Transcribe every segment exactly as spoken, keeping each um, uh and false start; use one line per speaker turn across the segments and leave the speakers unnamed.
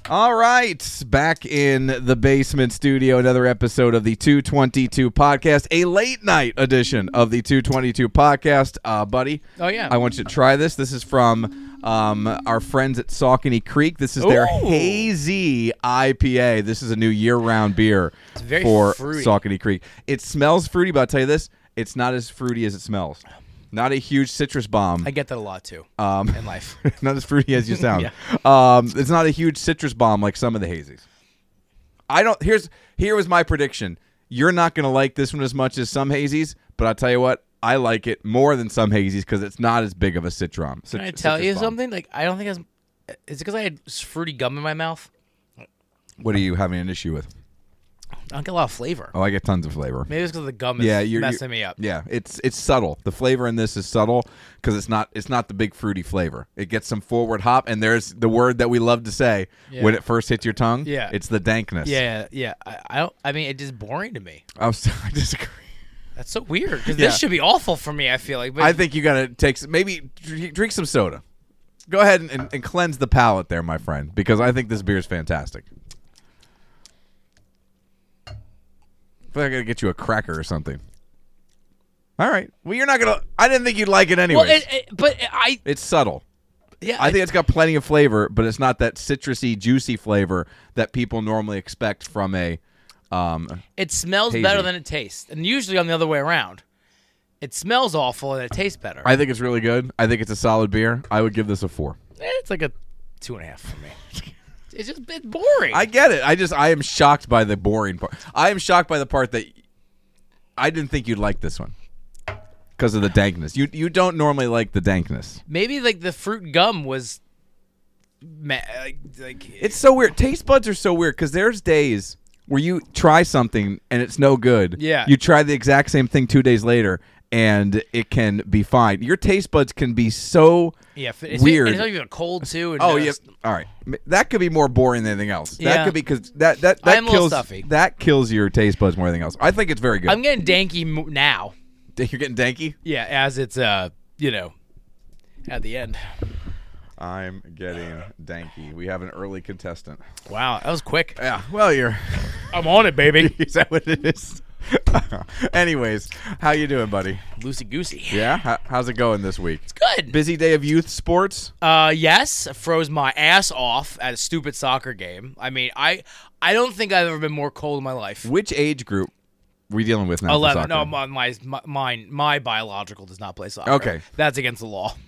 All right, back in the basement studio, another episode of the two twenty-two podcast, a late night edition of the two twenty-two podcast. Uh, buddy,
oh yeah,
I want you to try this. This is from um, our friends at Saucony Creek. This is their
Ooh.
Hazy I P A. This is a new year-round beer
It's very
for
fruity.
Saucony Creek. It smells fruity, but I'll tell you this, it's not as fruity as it smells. Not a huge citrus bomb.
I get that a lot too
Um,
in life.
not as fruity as you sound.
Yeah.
um, it's not a huge citrus bomb like some of the hazies. I don't. Here's here was my prediction. You're not going to like this one as much as some hazies, but I'll tell you what, I like it more than some hazies because it's not as big of a citron.
Can I tell you something? Like I don't think it's. Is it because I had fruity gum in my mouth?
What are you having an issue with?
I don't get a lot of flavor.
Oh, I get tons of flavor.
Maybe it's because the gum is
Yeah, you're
messing
you're-
me up.
Yeah, it's it's subtle. The flavor in this is subtle because it's not it's not the big fruity flavor. It gets some forward hop, and there's the word that we love to say
Yeah.
when it first hits your tongue.
Yeah.
it's the dankness.
Yeah, yeah. I, I don't. I mean, it's just boring to me.
I, was, I disagree.
That's so weird because
Yeah.
this should be awful for me. I feel like. But
I think you gotta take some, maybe drink, drink some soda. Go ahead and, and, and cleanse the palate there, my friend, because I think this beer is fantastic. I feel like I gotta get you a cracker or something. All right. Well, you're not gonna. I didn't think you'd like it anyway.
Well, it, it, but I.
It's subtle.
Yeah,
I think it's got plenty of flavor, but it's not that citrusy, juicy flavor that people normally expect from a. Um,
It smells
hazy.
better than it tastes, and usually on the other way around. It smells awful and it tastes better.
I think it's really good. I think it's a solid beer. I would give this a four.
Eh, it's like a two and a half for me. It's just it's boring.
I get it. I just I am shocked by the boring part. I am shocked by the part that I didn't think you'd like this one because of the dankness. You you don't normally like the dankness.
Maybe like the fruit gum was. Ma- like, like
It's so weird. Taste buds are so weird because there's days where you try something and it's no good.
Yeah.
You try the exact same thing two days later and it can be fine. Your taste buds can be so
yeah, it's
weird.
It's even cold too. And
Oh
uh,
yeah. All right. That could be more boring than anything else. That
Yeah.
could be because that that that
I'm a little
kills
stuffy.
that kills your taste buds more than anything else. I think it's very good.
I'm getting danky mo- now.
You're getting danky.
Yeah, as it's uh, you know, at the end.
I'm getting danky. We have an early contestant.
Wow, that was quick.
Yeah. Well, you're.
I'm on it, baby.
Is that what it is? Anyways, how you doing, buddy?
Loosey goosey.
Yeah. How, how's it going this week?
It's good.
Busy day of youth sports.
Uh, yes, froze my ass off at a stupid soccer game. I mean, I I don't think I've ever been more cold in my life.
Which age group we dealing with now? for
Eleven.
soccer?
No, my, my my mine my biological does not play soccer.
Okay.
That's against the law.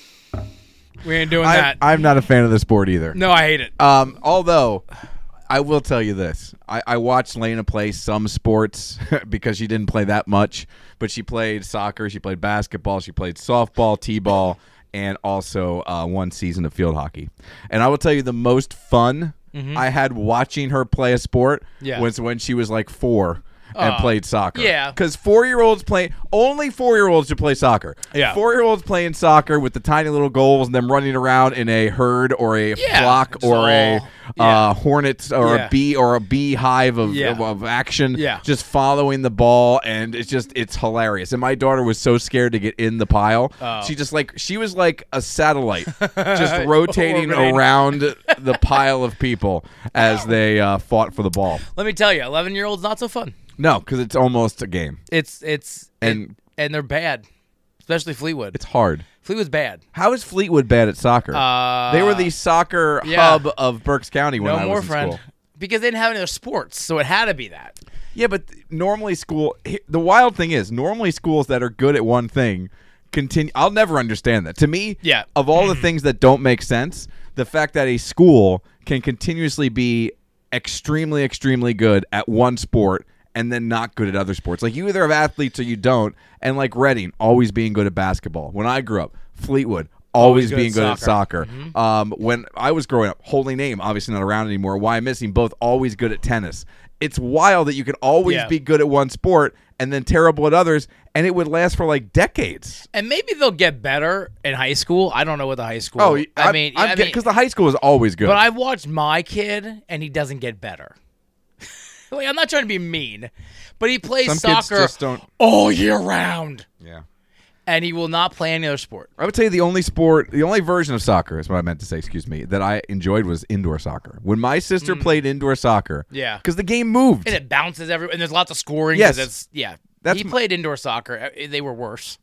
We ain't doing
I,
that.
I'm not a fan of the sport either.
no, I hate it.
Um, although I will tell you this, I, I watched Lena play some sports because she didn't play that much, but she played soccer, she played basketball, she played softball, t-ball, and also uh, one season of field hockey. And I will tell you the most fun I had watching her play a sport
Yeah.
was when she was like four. And
Oh,
played soccer.
yeah.
Because four-year-olds play – only four-year-olds should play soccer.
Yeah.
Four-year-olds playing soccer with the tiny little goals and them running around in a herd or a
Yeah.
flock
It's
or
all-
a
yeah.
uh, hornet or
Yeah.
a bee or a beehive of,
Yeah.
of, of action
Yeah.
just following the ball, and it's just – it's hilarious. And my daughter was so scared to get in the pile.
Oh.
She just like – she was like a satellite just rotating
Orbiting.
around the pile of people as they uh, fought for the ball.
Let me tell you, eleven-year-olds not so fun.
No, because it's almost a game.
It's it's
And-
it- and they're bad, especially Fleetwood.
It's hard.
Fleetwood's bad.
How is Fleetwood bad at soccer?
Uh,
they were the soccer
yeah.
hub of Berks County when
no
I
more
was in
friend
school.
because they didn't have any other sports, so it had to be that.
Yeah, but th- normally school. he- The wild thing is, normally schools that are good at one thing continue. I'll never understand that. To me,
Yeah.
of all the things that don't make sense, the fact that a school can continuously be extremely, extremely good at one sport and then not good at other sports. Like, you either have athletes or you don't. And like Reading, always being good at basketball. When I grew up, Fleetwood, always,
Always good
being
at
good at
soccer.
soccer. Um, when I was growing up, Holy Name, obviously not around anymore. Why Missing, both always good at tennis. It's wild that you can always
Yeah.
be good at one sport and then terrible at others, and it would last for like decades.
And maybe they'll get better in high school. I don't know what the high school.
Oh,
I
I
mean,
I'm
I mean,
because the high school is always good.
but I've watched my kid, and he doesn't get better. Like, I'm not trying to be mean, but he plays
Some kids
soccer
just don't.
all year round.
Yeah.
and he will not play any other sport.
I would say the only sport, the only version of soccer is what I meant to say, excuse me, that I enjoyed was indoor soccer. When my sister mm. played indoor soccer,
yeah,
because the game moved.
And it bounces everywhere, and there's lots of scoring.
Yes.
It's, yeah.
That's
he
my-
played indoor soccer. They were worse.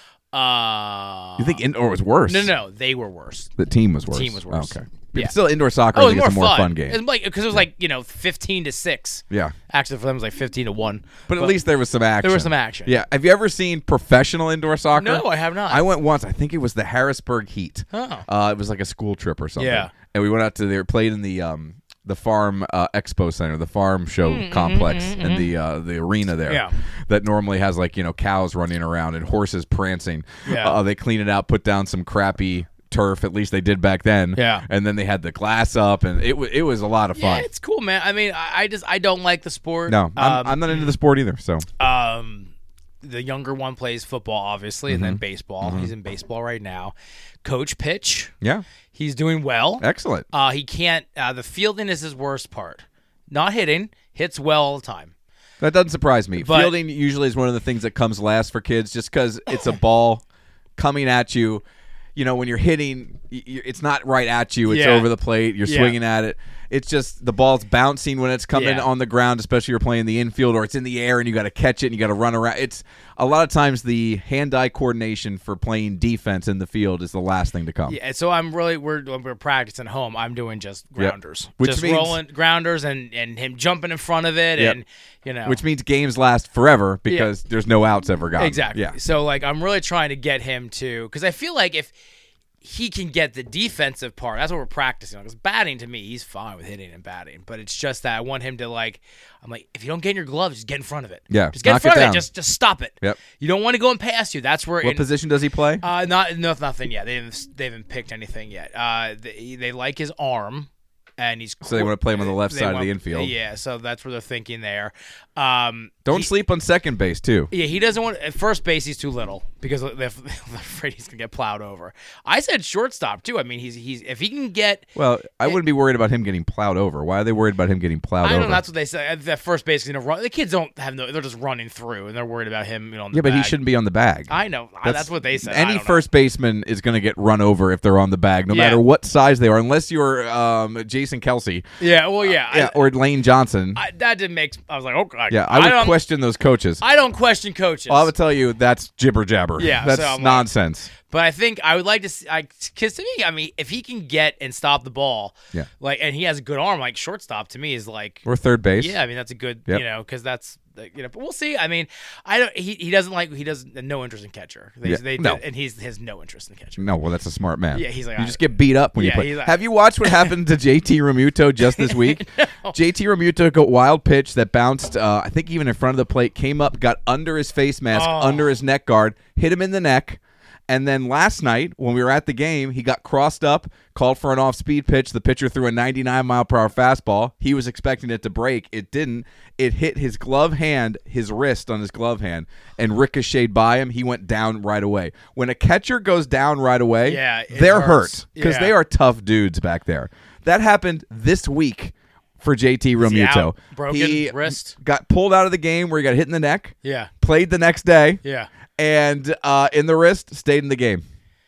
Uh,
you think indoor was worse?
No, no, they were worse.
The team was worse.
The team was worse.
Okay.
Yeah.
But still, indoor soccer
Oh,
I
it
think
was
it's a
more
more
fun.
fun game.
It was like because it was like you know fifteen to six.
Yeah.
Actually, for them it was like fifteen to one.
But, but at least there was some action.
There was some action.
Yeah. Have you ever seen professional indoor soccer?
No, I have not.
I went once. I think it was the Harrisburg Heat.
Oh.
Uh, it was like a school trip or something.
Yeah.
And we went out to there, played in the um the farm uh, expo center, the farm show
mm,
complex,
mm, mm,
and the uh, the arena there.
Yeah.
That normally has like you know cows running around and horses prancing.
Yeah.
Uh, they clean it out, put down some crappy turf. At least they did back then.
Yeah.
And then they had the glass up, and it was it was a lot of
Yeah,
fun.
it's cool, man. I mean, I, I just I don't like the sport.
No, I'm,
um,
I'm not into the sport either. So
Um, the younger one plays football, obviously, and
Mm-hmm.
then baseball. He's in baseball right now. Coach pitch.
yeah,
He's doing well.
excellent.
Uh, he can't. Uh, the fielding is his worst part. Not hitting. Hits well all the time.
That doesn't surprise me.
But-
Fielding usually is one of the things that comes last for kids, just because it's a ball coming at you. You know, when you're hitting, y- y- it's not right at you. It's
Yeah.
over the plate. You're
Yeah.
swinging at it. It's just the ball's bouncing when it's coming
Yeah.
on the ground, especially you're playing the infield, or it's in the air and you got to catch it and you got to run around. It's a lot of times the hand-eye coordination for playing defense in the field is the last thing to come.
Yeah, so I'm really we're when we're practicing home. I'm doing just grounders,
Which
just
means-
rolling grounders, and and him jumping in front of it,
Yep.
and you know,
Which means games last forever because there's no outs ever gotten.
exactly.
Yeah.
So like I'm really trying to get him to because I feel like if he can get the defensive part, that's what we're practicing on. Because batting to me, he's fine with hitting and batting, but it's just that I want him to like. I'm like, if you don't get in your gloves, just get in front of it.
Yeah,
just get in
knock
front
it
of
down.
it. Just just stop it.
Yep.
You don't want to go and pass you. That's where.
What
in-
position does he play?
Uh, not no, nothing yet. They haven't they haven't picked anything yet. Uh, they, they like his arm, and he's
So they wanna play him on the left
they
side of
want-
the infield.
Yeah, so that's where they're thinking there. Um,
Don't
he-
sleep on second base too.
Yeah, he doesn't want at first base. He's too little because they're, they're afraid he's gonna get plowed over. I said shortstop too. I mean, he's he's if he can get.
Well, I wouldn't be worried about him getting plowed over. Why are they worried about him getting plowed
I don't
over?
know. That's what they say. That first base is gonna run. The kids don't have no. They're just running through, and they're worried about him. You know, on the
yeah, but he
bag.
shouldn't be on the bag.
I know. That's, what they said. I
Any
don't know.
first baseman is going to get run over if they're on the bag, no
Yeah.
matter what size they are, unless you're um, Jason Kelsey
Yeah. Well, yeah.
yeah,
I,
or Lane Johnson.
I, that didn't make. I was like, okay.
yeah, I would
don't,
question those coaches.
I don't question coaches.
Well, I would tell you that's jibber jabber.
Yeah,
that's
so I'm like-
nonsense.
But I think I would like to see, because to me, I mean, if he can get and stop the ball,
Yeah.
like, and he has a good arm, like shortstop to me is like,
Or third base.
yeah, I mean, that's a good,
Yep.
you know, because that's, you know, but we'll see. I mean, I don't, he, he doesn't like, he doesn't, no interest in catcher. They,
Yeah,
they,
no.
and he's has no interest in catcher.
No, well, that's a smart man.
Yeah, he's like,
you
I-
just get beat up when
Yeah,
you play.
he's like-
Have you watched what happened to J T Remuto just this week? J T Remuto took a wild pitch that bounced, uh, I think even in front of the plate, came up, got under his face mask,
Oh.
under his neck guard, hit him in the neck. And then last night, when we were at the game, he got crossed up, called for an off-speed pitch. The pitcher threw a ninety-nine mile per hour fastball. He was expecting it to break. It didn't. It hit his glove hand, his wrist on his glove hand, and ricocheted by him. He went down right away. When a catcher goes down right away,
Yeah, it
they're
hurts.
hurt because
Yeah.
they are tough dudes back there. That happened this week for J T
he
Remuto.
out? Broken
he
wrist?
got pulled out of the game where he got hit in the neck,
Yeah.
played the next day,
Yeah.
and uh, in the wrist, stayed in the game.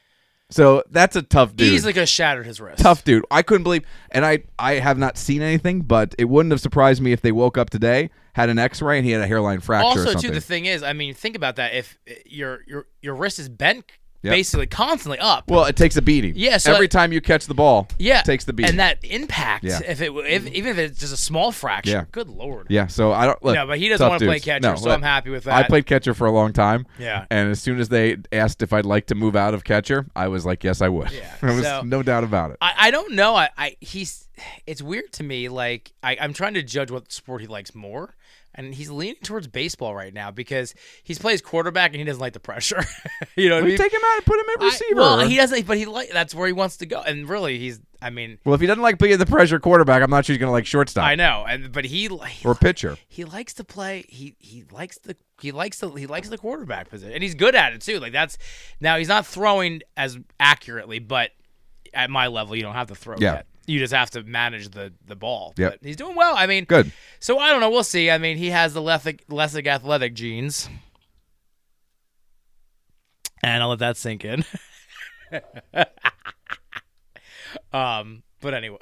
So that's a tough dude.
Easily could have shattered his wrist.
Tough dude. I couldn't believe, and I, I have not seen anything, but it wouldn't have surprised me if they woke up today, had an X-ray, and he had a hairline fracture or
Also,
something.
too, the thing is, I mean, think about that. If uh, your your your wrist is bent,
Yep.
basically constantly up.
well, it takes a beating.
Yeah, so
every
that-
time you catch the ball,
Yeah,
it takes the beating.
and that impact.
Yeah.
If it, if even if it's just a small fracture,
Yeah.
good lord.
yeah, so I don't. Look,
No, but he doesn't
tough
want to play
dudes.
catcher,
No,
so
look,
I'm happy with
I
that.
played catcher for a long time.
Yeah.
And as soon as they asked if I'd like to move out of catcher, I was like, yes, I would.
Yeah,
there was
so-
no doubt about it.
I, I don't know. I, I he's it's weird to me. Like I, I'm trying to judge what sport he likes more, and he's leaning towards baseball right now because he's plays quarterback and he doesn't like the pressure. you know what I
Well,
mean?
take him out and put him at
I-
receiver.
well, he doesn't, but he like that's where he wants to go. And really, he's. I mean,
Well, if he doesn't like being the pressure quarterback, I'm not sure he's going to like shortstop
I know, and but he, he
or pitcher.
he likes to play. He he likes the he likes the he likes the quarterback position, and he's good at it too. Like that's now he's not throwing as accurately, but at my level, you don't have to throw
Yeah.
yet. You just have to manage the the ball.
Yep.
But he's doing well. I mean,
Good.
So I don't know. We'll see. I mean, he has the Lethig, Lessig athletic genes. And I'll let that sink in. um, but anyway.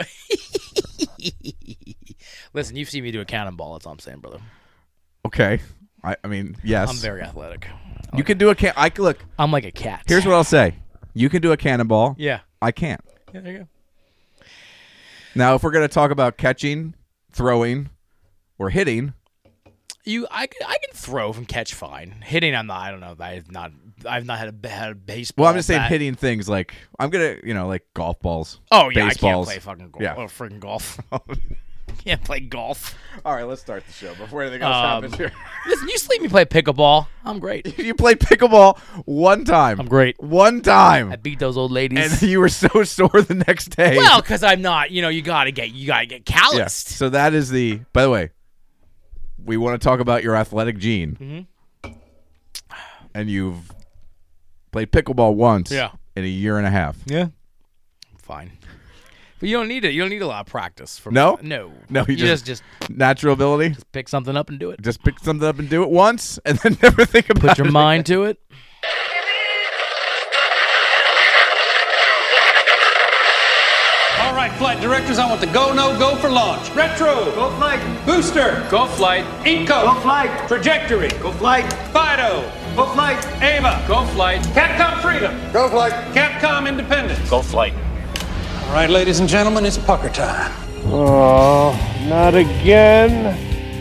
Listen, you've seen me do a cannonball. That's all I'm saying, brother.
Okay. I, I mean, yes.
I'm very athletic.
You like, can do a can. I look.
I'm like a cat.
Here's what I'll say. You can do a cannonball.
Yeah.
I can't.
Yeah, there you go.
Now, if we're going to talk about catching, throwing, or hitting,
you, I, I can throw and catch fine. Hitting, I'm not. I don't know. I've not. I've not had a, had a baseball.
Well, I'm just saying
bat.
hitting things like I'm gonna, you know, like golf balls.
Oh yeah,
baseballs.
I can't play fucking golf.
Yeah.
Oh, freaking golf. Can't play golf.
All right, let's start the show before anything else
um,
happens here.
Listen, you see me play pickleball. I'm great.
You played pickleball one time.
I'm great.
One time.
I beat those old ladies.
And you were so sore the next day.
Well, because I'm not. You know, you gotta get. You gotta get calloused.
Yeah. So that is the. By the way, we want to talk about your athletic gene.
Mm-hmm.
And you've played pickleball once.
Yeah.
In a year and a half.
Yeah. Fine. But you don't need it. You don't need a lot of practice. For
No?
No.
No, you,
you
just,
just just
natural ability.
just pick something up and do it.
Just pick something up and do it once, and then never think about it.
Put your mind to it.
All right, flight directors, I want the go, no, go for launch. Retro.
Go flight.
Booster.
Go flight.
Inco.
Go flight.
Trajectory.
Go flight.
Fido.
Go flight.
Ava.
Go flight.
Capcom Freedom.
Go flight.
Capcom Independence.
Go flight.
All right, ladies and gentlemen, it's pucker time.
Oh, not again.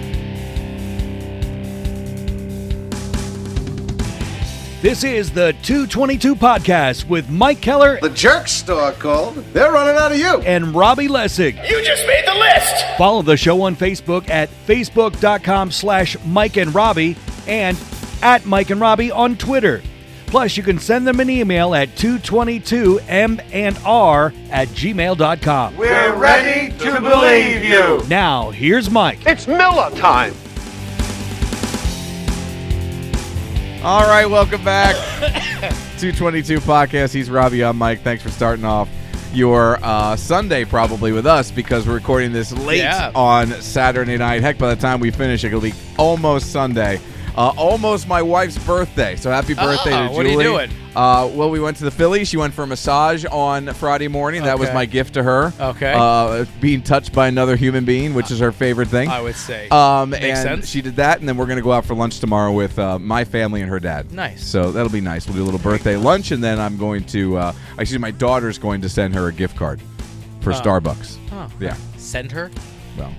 This is the two twenty-two Podcast with Mike Keller
The Jerk Store called. They're running out of you.
and Robbie Lessig.
You just made the list!
Follow the show on Facebook at facebook.com slash Mike and Robbie and at Mike and Robbie on Twitter. Plus, you can send them an email at two twenty-two M and R at gmail dot com.
We're ready to believe you.
Now, here's Mike.
It's Miller time.
All right, welcome back. two twenty-two Podcast. He's Robbie. I'm Mike. Thanks for starting off your uh, Sunday probably with us because we're recording this late
Yeah.
on Saturday night. Heck, by the time we finish, it'll be almost Sunday. Uh, almost my wife's birthday. So happy birthday
Oh,
to
what are
Julie.
you doing?
Uh, well, we went to the Philly. She went for a massage on Friday morning. That was
Okay.
my gift to her.
Okay.
Uh, being touched by another human being, which is her favorite thing.
I would say.
Um,
Makes
and
sense.
she did that, and then we're going to go out for lunch tomorrow with uh, my family and her dad.
Nice.
So that'll be nice. We'll do a little birthday lunch, and then I'm going to, uh, actually, my daughter's going to send her a gift card for
Oh.
Starbucks.
Oh.
Yeah.
Send her.
Well,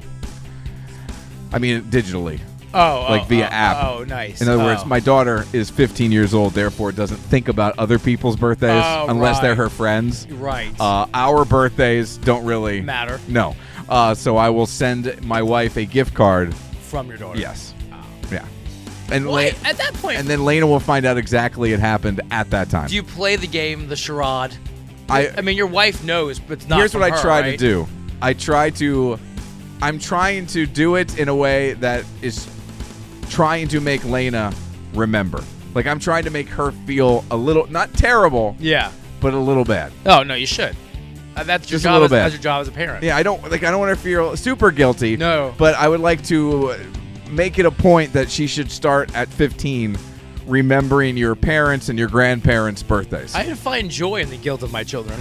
I mean, digitally.
Oh,
Like
oh,
via
oh,
app.
Oh, nice.
In other words,
Oh.
my daughter is fifteen years old, therefore doesn't think about other people's birthdays
Oh,
unless they're
right.
her friends.
Right.
Uh, our birthdays don't really
Matter.
No. Uh, so I will send my wife a gift card.
From your daughter.
Yes. Yeah. And
Well,
La-
hey, at that point,
and then Lena will find out exactly it happened at that time.
do you play the game, the charade?
I
I mean, your wife knows, but it's not.
here's
from
what I
her,
try
right?
to do. I try to. I'm trying to do it in a way that is trying to make Lena remember. Like I'm trying to make her feel a little not terrible,
Yeah.
but a little bad.
Oh no, you should. Uh, that's your
Just a
job.
little
As,
bit.
that's your job as a parent.
Yeah, I don't like. I don't want her to feel super guilty.
No.
but I would like to make it a point that she should start at fifteen, remembering your parents and your grandparents' birthdays.
I find joy in the guilt of my children.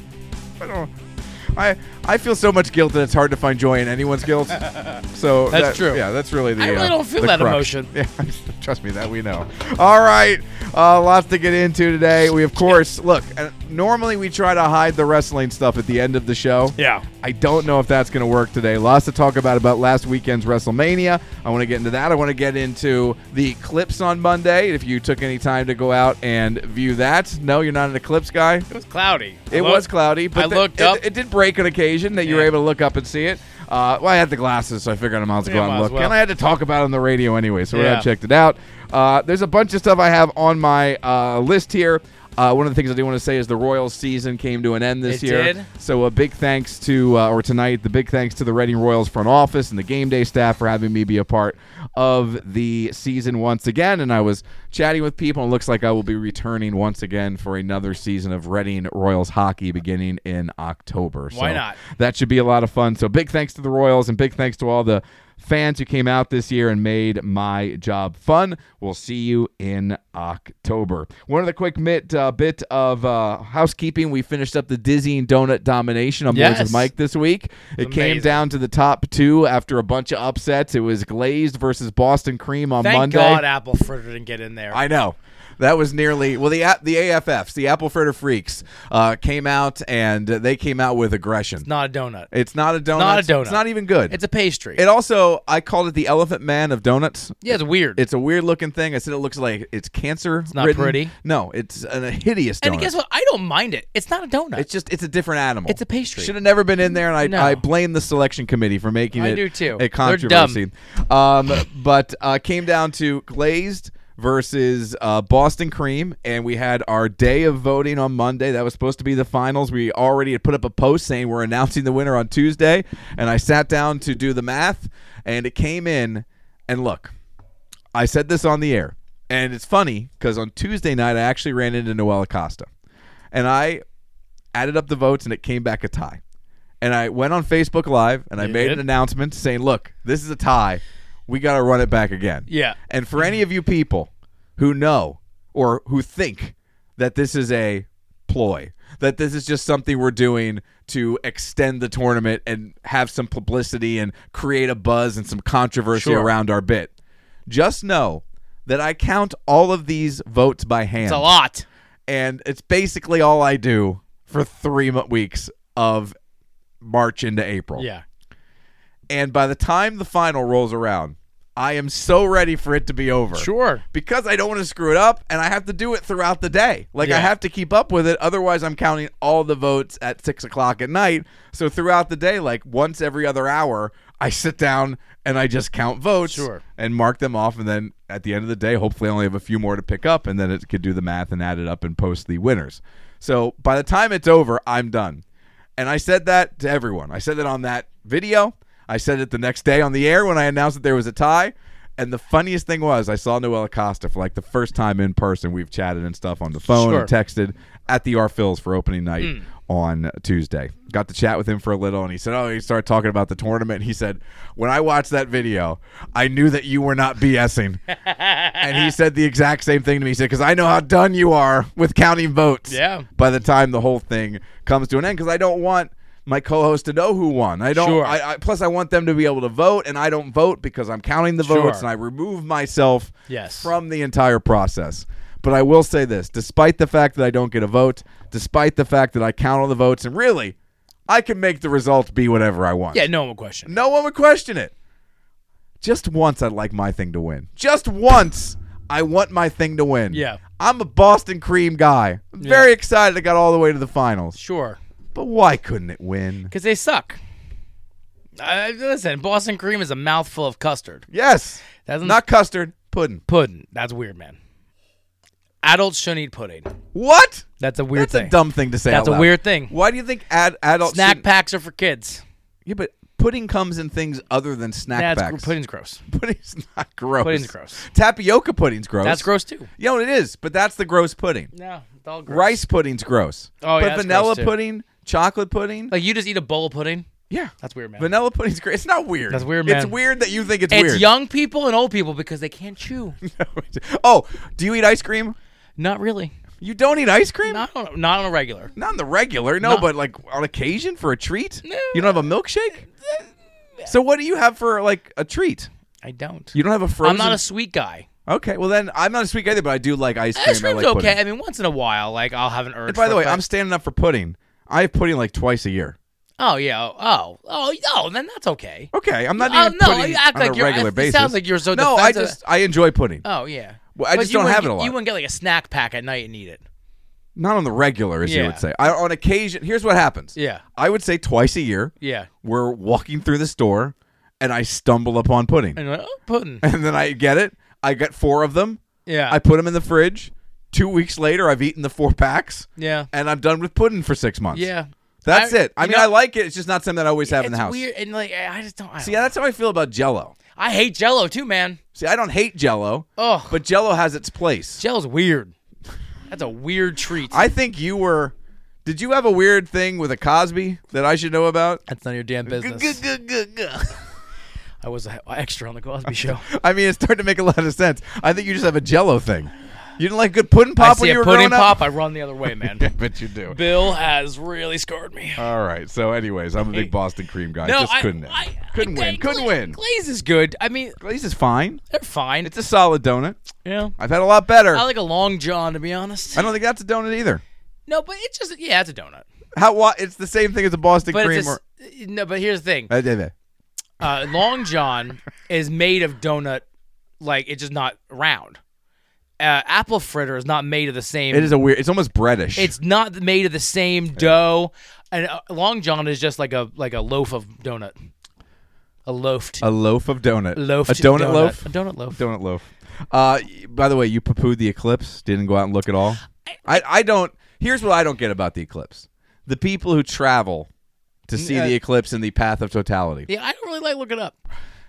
I don't. I I feel so much guilt that it's hard to find joy in anyone's guilt. So
That's
that-
true.
Yeah, that's really the.
I really
uh,
don't feel
the
that
crux.
emotion.
Yeah, trust me, that we know. All right, uh, lots to get into today. We of course look. Uh, normally we try to hide the wrestling stuff at the end of the show.
Yeah.
I don't know if that's going to work today. Lots to talk about about last weekend's WrestleMania. I want to get into that. I want to get into the Eclipse on Monday. If you took any time to go out and view that. No, you're not an Eclipse guy.
It was cloudy. I
It
looked-
was cloudy, but
I
the-
looked
it,
up.
It did break on occasion that you were
Yeah.
able to look up and see it. Uh, well, I had the glasses, so I figured I might as well
Yeah,
go out and
might as
look.
well.
And I had to talk about it on the radio anyway, so we
Yeah.
I checked it out. Uh, there's a bunch of stuff I have on my uh, list here. Uh, one of the things I do want to say is the Royals season came to an end this
It
year.
did.
So a big thanks to, uh, or tonight, the big thanks to the Reading Royals front office and the game day staff for having me be a part of the season once again. And I was chatting with people, and it looks like I will be returning once again for another season of Reading Royals hockey beginning in October.
Why
So
not?
That should be a lot of fun. So big thanks to the Royals and big thanks to all the fans who came out this year and made my job fun. We'll see you in October. One other quick bit, uh, bit of uh, housekeeping. We finished up the dizzying donut domination on
Yes.
Boys with Mike this week. It
It's
came
amazing.
down to the top two after a bunch of upsets. It was Glazed versus Boston Cream on
Thank
Monday.
God Apple Fritter didn't get in there.
I know. That was nearly well. The the A F Fs, the Apple Fritter Freaks, uh, came out and they came out with aggression.
It's not a donut.
It's not a donut.
not a donut.
It's not even good.
It's a pastry.
It also, I called it the Elephant Man of donuts.
yeah, it's weird.
It's a weird looking thing. I said it looks like it's cancer. It's
not pretty.
No, it's a hideous donut.
and guess what? I don't mind it. It's not a donut.
It's just it's a different animal.
It's a pastry.
Should have never been in there, and I
No.
I blame the selection committee for making
I
it
do too.
a
They're dumb.
controversy. Um, but uh, came down to Glazed versus uh, Boston Cream, and we had our day of voting on Monday. That was supposed to be the finals. We already had put up a post saying we're announcing the winner on Tuesday, and I sat down to do the math, and it came in. And look, I said this on the air, and it's funny because on Tuesday night I actually ran into Noel Acosta, and I added up the votes, and it came back a tie. And I went on Facebook Live, and I
You
made
did?
an announcement saying, look, this is a tie. We got to run it back again.
Yeah.
And for any of you people who know or who think that this is a ploy, that this is just something we're doing to extend the tournament and have some publicity and create a buzz and some controversy
Sure.
around our bit, just know that I count all of these votes by hand.
It's a lot.
And it's basically all I do for three mo- weeks of March into April.
Yeah.
And by the time the final rolls around, I am so ready for it to be over.
Sure.
Because I don't want to screw it up, and I have to do it throughout the day. Like, I
Yeah.
have to keep up with it. Otherwise, I'm counting all the votes at six o'clock at night. So throughout the day, like once every other hour, I sit down and I just count votes
Sure.
and mark them off. And then at the end of the day, hopefully I only have a few more to pick up, and then it could do the math and add it up and post the winners. So by the time it's over, I'm done. And I said that to everyone. I said it on that video. I said it the next day on the air when I announced that there was a tie. And the funniest thing was I saw Noel Acosta for like the first time in person. We've chatted and stuff on the phone
Sure.
and texted at the R Phils for opening night
Mm.
on Tuesday. Got to chat with him for a little, and he said, oh, he started talking about the tournament. He said, when I watched that video, I knew that you were not BSing. And he said the exact same thing to me. He said, because I know how done you are with counting votes.
Yeah.
By the time the whole thing comes to an end, because I don't want my co-host to know who won. I don't.
Sure.
I, I, plus, I want them to be able to vote, and I don't vote because I'm counting the
Sure.
votes, and I remove myself
Yes.
from the entire process. But I will say this: despite the fact that I don't get a vote, despite the fact that I count all the votes, and really, I can make the result be whatever I want.
Yeah, no one will question.
No one would question it. Just once, I'd like my thing to win. Just once, I want my thing to win.
Yeah.
I'm a Boston Cream guy. I'm very excited I got all the way to the finals.
Sure.
But why couldn't it win?
Because they suck. Uh, listen, Boston Cream is a mouthful of custard.
Yes.
That's
Not custard, pudding.
pudding. That's weird, man. Adults shouldn't eat pudding.
What?
That's a weird
That's
thing.
a dumb thing to say
That's
out
a
loud.
weird thing.
Why do you think ad- adults
Snack
shouldn't-
packs are for kids.
Yeah, but pudding comes in things other than snack
Yeah, it's,
packs.
pudding's gross.
Pudding's not gross.
Pudding's gross.
Tapioca pudding's gross.
That's gross too.
Yeah, it is, but that's the gross pudding.
No, it's all gross.
Rice pudding's gross.
Oh, yeah,
but
that's
vanilla
gross, too.
pudding, chocolate pudding,
Like you just eat a bowl of pudding.
yeah.
That's weird, man.
Vanilla pudding's great. It's not weird.
That's weird,
It's
man.
weird that you think it's,
It's
weird.
young people and old people because they can't chew.
Oh, do you eat ice cream?
Not really.
You don't eat ice cream?
Not on, not on a regular.
Not on the regular, no,
No.
but like on occasion for a treat?
No.
You don't have a milkshake? So what do you have for like a treat?
I don't.
You don't have a frozen?
I'm not a sweet guy.
Okay, well then I'm not a sweet guy either, but I do like ice cream.
Ice
I
cream's
like
okay.
pudding.
I mean, once in a while, like I'll have an urge.
And by
for
the
it,
way,
but-
I'm standing up for pudding. I have pudding like twice a year.
Oh yeah. Oh oh oh. Then that's okay.
Okay, I'm not
Oh,
even
no,
pudding
you act
on
like
a
you're-
regular
it
basis.
sounds like you're so
No, I
defensive.
just I enjoy pudding.
Oh yeah.
Well, I
But
just
you
don't
wouldn't
have it
get-
a lot.
You wouldn't get like a snack pack at night and eat it.
Not on the regular, as you
Yeah.
would say. I, on occasion, here's what happens.
Yeah.
I would say twice a year.
Yeah.
We're walking through the store, and I stumble upon pudding,
And you're like, oh, pudding.
and then I get it. I get four of them.
Yeah.
I put them in the fridge. Two weeks later, I've eaten the four packs,
yeah.
and I'm done with pudding for six months.
Yeah.
That's
I-
it. I
you
mean,
know-
I like it. It's just not something that I always have in
It's
the house.
weird and like I just don't. I, don't
See, that's how I feel about Jell-O.
I hate Jello too, man.
See, I don't hate Jell-O,
Oh,
but Jell-O has its place.
Jello's weird. That's a weird treat.
I think you were. Did you have a weird thing with a Cosby that I should know about?
That's none of your damn business. I was an extra on the Cosby Show.
I mean, it's starting to make a lot of sense. I think you just have a Jello thing. You didn't like good pudding pop
I
when
see
you
a
were
pudding
growing
pop,
up?
I run the other way, man.
I bet you do.
Bill has really scarred me.
All right. So, anyways, I'm a big Boston cream guy.
No,
just
I
couldn't.
I,
couldn't
I,
win. Couldn't
Gla-
win.
Glaze is good. I mean,
Glaze is fine.
they're fine.
It's a solid donut.
Yeah.
I've had a lot better.
I like a Long John, to be honest.
I don't think that's a donut either.
No, but it's just yeah, it's a donut.
How? What? It's the same thing as a Boston
But
cream.
it's a,
or,
s- no, but here's the thing.
Uh, yeah, yeah.
Uh, Long John is made of donut, like it's just not round. Uh, apple fritter is not made of the same.
It is a weird. It's almost breadish.
It's not made of the same dough, and uh, Long John is just like a like a loaf of donut, a loafed
a loaf of donut.
loaf.
A donut, loaf.
A donut loaf.
Donut loaf. Uh, by the way, you poo-pooed the eclipse. Didn't go out and look at all. I, I don't. Here's what I don't get about the eclipse: the people who travel to see
Uh,
the eclipse in the path of totality.
Yeah, I don't really like looking up.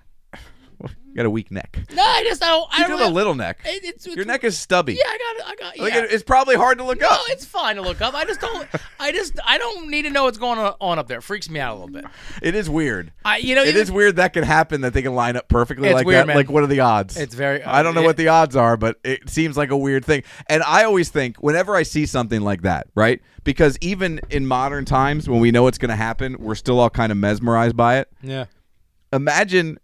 You got a weak neck.
No, I just don't. I
You
don't
have a
really,
little neck.
It, it's, it's,
Your neck is stubby.
Yeah, I got it. I got.
I think
Yeah.
it- it's probably hard to look
No,
up.
it's fine to look up. I just don't. I just. I don't need to know what's going on, on up there. It freaks me out a little bit.
It is weird.
I, you know,
It
even-
is weird that can happen, that they can line up perfectly
It's
like
weird,
that.
man.
Like, what are the odds?
It's very-
I don't know
uh,
what the odds are, but it seems like a weird thing. And I always think, whenever I see something like that, right? Because even in modern times, when we know it's going to happen, we're still all kind of mesmerized by it.
Yeah.
Imagine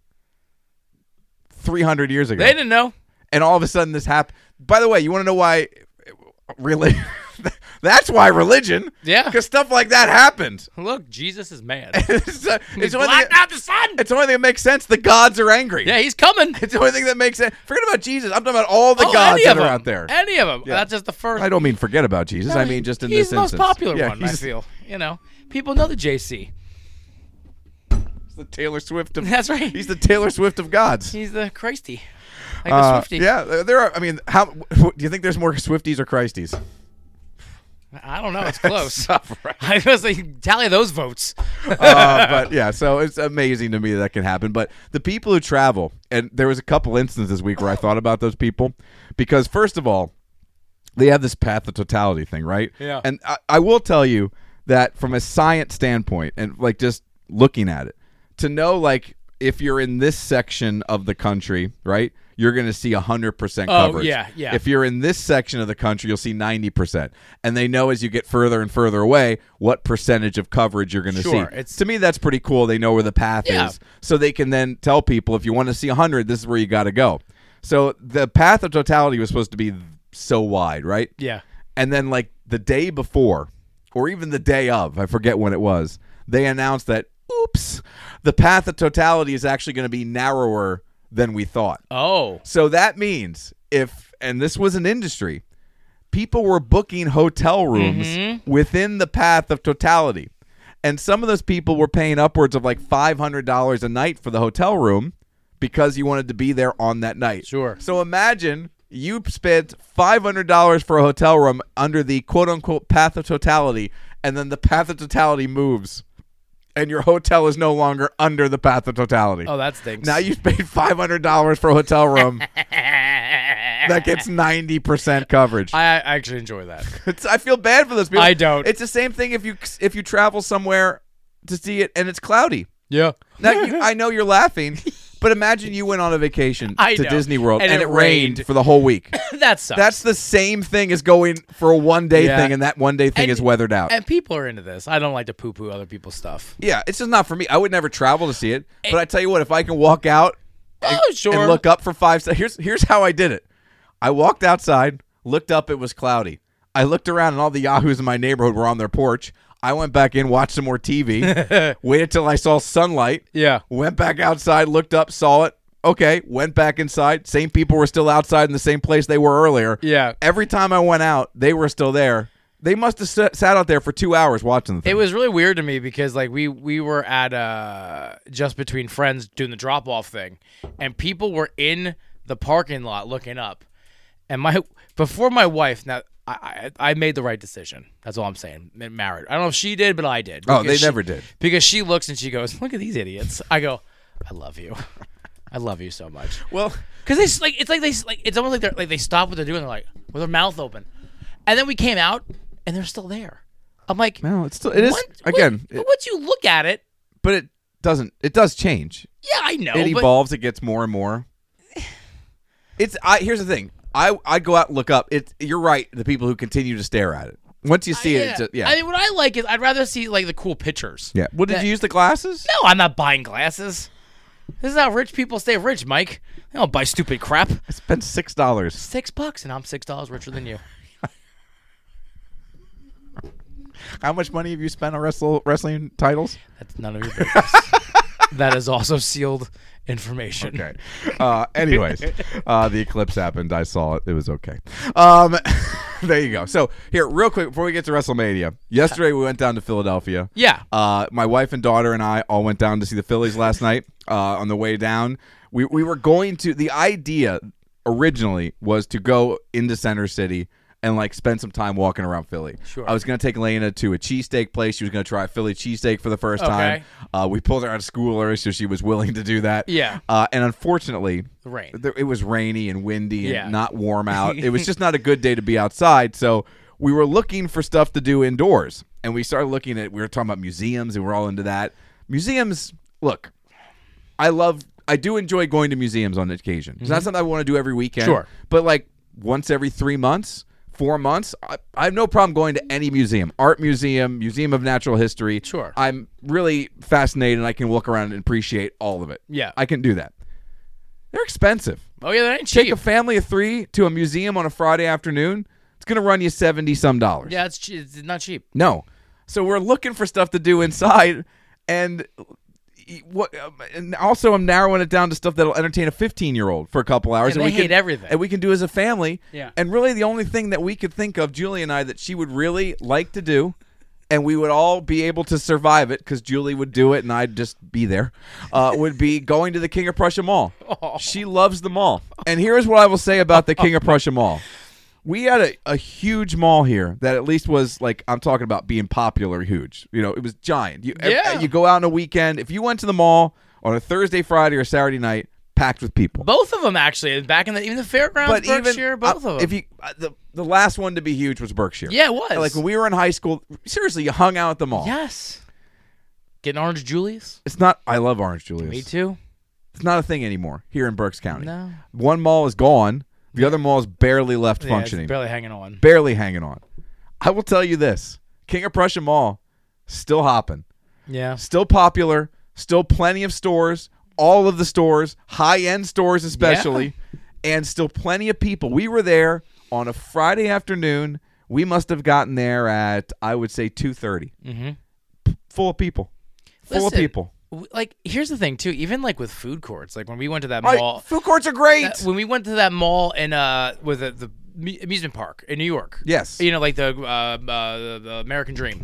three hundred years ago.
They didn't know.
And all of a sudden this happened. By the way, you want to know why? Really? That's why religion.
Yeah.
Because stuff like that happens.
Look, Jesus is mad.
it's uh,
He's
it's the only
blacked
thing,
out the sun.
it's the only thing that makes sense. The gods are angry.
Yeah, he's coming.
It's the only thing that makes sense. Forget about Jesus. I'm talking about all the
Oh,
gods
any
that
of
are
them.
out there.
Any of them.
Yeah.
That's just the first.
I don't mean forget about Jesus.
No,
I mean just in
he's
this
the most
instance.
popular
Yeah,
one. I
he's-
feel. You know, people know the J C.
He's the Taylor Swift of.
That's right.
He's the Taylor Swift of gods.
He's the Christy, like
Uh,
the Swiftie.
yeah, there are. I mean, how do you think there's more Swifties or Christies?
I don't know. It's close.
Tough, right?
I was like, tally those votes.
uh, but yeah, so it's amazing to me that, that can happen. But the people who travel, and there was a couple instances this week where I thought about those people, because first of all, they have this path of totality thing, right?
Yeah.
And I, I will tell you that from a science standpoint, and like just looking at it, to know like if you're in this section of the country, right, you're going to see one hundred percent
Oh,
coverage.
yeah, yeah.
If you're in this section of the country, you'll see ninety percent. And they know as you get further and further away what percentage of coverage you're going to
Sure,
see.
it's-
To me, that's pretty cool. They know where the path
Yeah.
is. So they can then tell people, if you want to see one hundred, this is where you got to go. So the path of totality was supposed to be so wide, right?
Yeah.
And then like the day before, or even the day of, I forget when it was, they announced that, oops, the path of totality is actually going to be narrower than we thought.
Oh.
So that means if, and this was an industry, people were booking hotel rooms
Mm-hmm.
within the path of totality. And some of those people were paying upwards of like five hundred dollars a night for the hotel room because you wanted to be there on that night.
Sure.
So imagine you spent five hundred dollars for a hotel room under the quote-unquote path of totality, and then the path of totality moves, and your hotel is no longer under the path of totality.
Oh, that stinks.
Now you've paid five hundred dollars for a hotel room that gets ninety percent coverage.
I, I actually enjoy that.
It's, I feel bad for those people.
I don't.
It's the same thing if you if you travel somewhere to see it and it's cloudy.
Yeah.
Now you, I know you're laughing, but imagine you went on a vacation
I
to
know.
Disney World and,
And
it
it
rained
rained.
for the whole week.
That sucks.
That's the same thing as going for a one day
Yeah.
thing, and that one day thing
And-
is weathered out.
And people are into this. I don't like to poo-poo other people's stuff.
Yeah, it's just not for me. I would never travel to see it, but I tell you what, if I can walk out and,
Oh, sure.
and look up for five seconds, here's here's how I did it. I walked outside, looked up, it was cloudy. I looked around, and all the yahoos in my neighborhood were on their porch. I went back in, watched some more T V, waited till I saw sunlight.
Yeah.
Went back outside, looked up, saw it. Okay, went back inside. Same people were still outside in the same place they were earlier.
Yeah.
Every time I went out, they were still there. They must have sat, sat out there for two hours watching the thing.
It was really weird to me because like we we were at uh just between friends doing the drop off thing, and people were in the parking lot looking up, and my before my wife now. I, I I made the right decision. That's all I'm saying. Married. I don't know if she did, but I did.
Oh,
Because
they
she-
never did.
Because she looks and she goes, "Look at these idiots." I go, "I love you. I love you so much."
Well,
Because they s- like it's like they s- like it's almost like they're like they stop what they're doing. They're like with their mouth open, and then we came out and they're still there. I'm like,
no, it's still it is
what-
again,
what-
it-
once you look at it,
but it doesn't. It does change.
Yeah, I know.
It
but
evolves. It gets more and more. It's. I here's the thing. I I go out and look up. It's. You're right. The people who continue to stare at it. Once you see
yeah.
it, it's just, yeah.
I mean, what I like is I'd rather see like the cool pictures.
yeah. What did
That-
you use the glasses?
No, I'm not buying glasses. This is how rich people stay rich, Mike. They don't buy stupid crap.
I spent six dollars.
Six bucks, and I'm six dollars richer than you.
How much money have you spent on wrestle, wrestling titles?
That's none of your business. That is also sealed information.
Okay. Uh, anyways, uh, the eclipse happened. I saw it. It was okay. Um, there you go. So here, real quick, before we get to WrestleMania, yesterday we went down to Philadelphia.
Yeah.
Uh, my wife and daughter and I all went down to see the Phillies last night. Uh, on the way down, we we were going to. The idea originally was to go into Center City and like spend some time walking around Philly.
Sure.
I was going to take Elena to a cheesesteak place. She was going to try a Philly cheesesteak for the first
Okay.
time. Uh, we pulled her out of school early, so she was willing to do that.
Yeah.
Uh, and unfortunately,
The rain.
there, it was rainy and windy and
Yeah.
not warm out. It was just not a good day to be outside. So we were looking for stuff to do indoors. And we started looking at, we were talking about museums, and we're all into that. Museums, look, I love, I do enjoy going to museums on occasion. It's not something I want to do every weekend.
Sure.
But like once every three months, four months, I, I have no problem going to any museum. Art museum, Museum of Natural History.
Sure.
I'm really fascinated, and I can look around and appreciate all of it.
Yeah.
I can do that. They're expensive.
Oh yeah, that ain't
Take
cheap.
a family of three to a museum on a Friday afternoon. It's going to run you seventy some dollars.
Yeah, it's, che- it's not cheap.
No. So we're looking for stuff to do inside, and what? And also, I'm narrowing it down to stuff that'll entertain a fifteen year old for a couple hours.
And
we
they hate
can,
everything.
And we can do as a family.
Yeah.
And really, the only thing that we could think of, Julie and I, that she would really like to do, and we would all be able to survive it because Julie would do it and I'd just be there, uh, would be going to the King of Prussia Mall.
Oh.
She loves the mall. And here's what I will say about the King of Prussia Mall. We had a, a huge mall here that at least was like, I'm talking about being popular huge. You know, it was giant. You,
Yeah.
you go out on a weekend. If you went to the mall on a Thursday, Friday, or Saturday night, packed with people.
Both of them actually. Back in the even the fairgrounds,
But
Berkshire,
even
both
uh,
of them.
if you uh, the the last one to be huge was Berkshire.
Yeah, it was.
Like when we were in high school, seriously, you hung out at the mall.
Yes. Getting Orange Julius.
It's not. I love Orange Julius.
Me too.
It's not a thing anymore here in Berks County.
No.
One mall is gone. The other mall is barely left
Yeah,
functioning.
it's barely hanging on.
barely hanging on. I will tell you this: King of Prussia Mall still hopping,
Yeah.
still popular, still plenty of stores. All of the stores, high-end stores especially, and still plenty of people. We were there on a Friday afternoon. We must have gotten there at, I would say, two thirty. Mm-hmm. P- full of people. Full
Listen,
of people.
w- Like, here's the thing too. Even like with food courts, like when we went to that
Right,
mall,
food courts are great.
that- when we went to that mall in uh with the, the mu- amusement park in New York.
Yes.
You know, like the uh, uh the, the American Dream.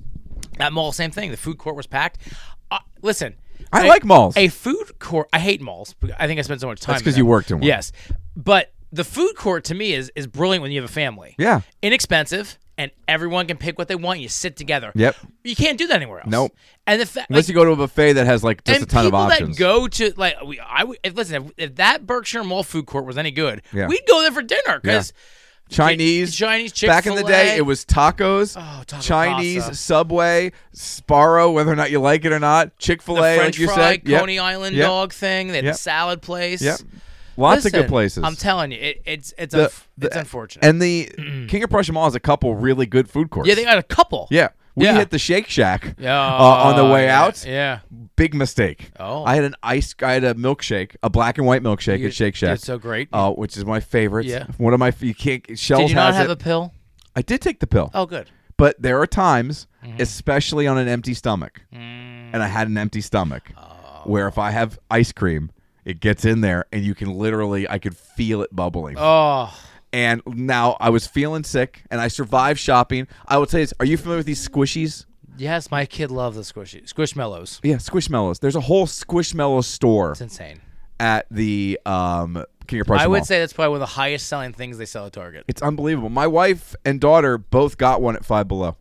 That mall, same thing. The food court was packed. Uh, listen.
I
a-
like malls.
A food court. I hate malls. I think I spend so much time.
That's
in
'cause
them.
you worked in one.
Yes, but the food court to me is is brilliant when you have a family.
Yeah.
Inexpensive, and everyone can pick what they want. You sit together.
Yep.
You can't do that anywhere else.
Nope.
And the fact,
Unless
like,
you go to a buffet that has like just
and
a ton of
people
options.
that go to like we, I would if, listen if, if that Berkshire Mall food court was any good,
Yeah.
we'd go there for dinner because
Chinese,
Chinese,
back in the day,
Chick-fil-A.
it was tacos,
Oh, taco
Chinese,
pasta.
Subway, Sparrow, whether or not you like it or not, Chick Fil
the
A,
French
like you
fry
said, Yep.
Coney Island
Yep.
dog thing. They had
Yep.
the salad place.
Yep. Lots of
Listen,
good places.
I'm telling you, it, it's it's
The-
unf-
the-
it's unfortunate.
And the King of Prussia Mall has a couple really good food courts.
yeah, they got a couple.
Yeah. We
Yeah.
hit the Shake Shack
Yeah,
uh, on the way
yeah,
out.
Yeah.
Big mistake.
Oh.
I had an ice. I had a milkshake, a black and white milkshake
You
at Shake Shack.
did so great.
Uh, which is my favorite.
Yeah.
One of my. You can't. Shells
Did you not
has
have
it.
a pill?
I did take the pill.
Oh, good.
But there are times,
Mm-hmm.
especially on an empty stomach,
Mm.
and I had an empty stomach,
Oh.
where if I have ice cream, it gets in there, and you can literally, I could feel it bubbling.
Oh,
And now I was feeling sick, and I survived shopping. I will tell you this: are you familiar with these squishies?
yes, my kid loves the squishy Squishmallows.
Yeah, Squishmallows. There's a whole Squishmallow store
It's insane.
at the um, King of Prussia
I would
Mall.
say that's probably one of the highest selling things they sell at Target.
It's unbelievable. My wife and daughter both got one at Five Below.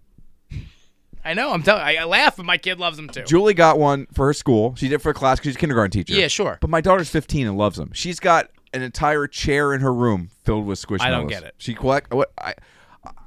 I know. I'm telling. I, I laugh, but my kid loves them too.
Julie got one for her school. She did it for a class because she's a kindergarten teacher.
Yeah, sure.
But my daughter's fifteen and loves them. She's got an entire chair in her room filled with Squishmallows.
I don't get it.
She collect what I.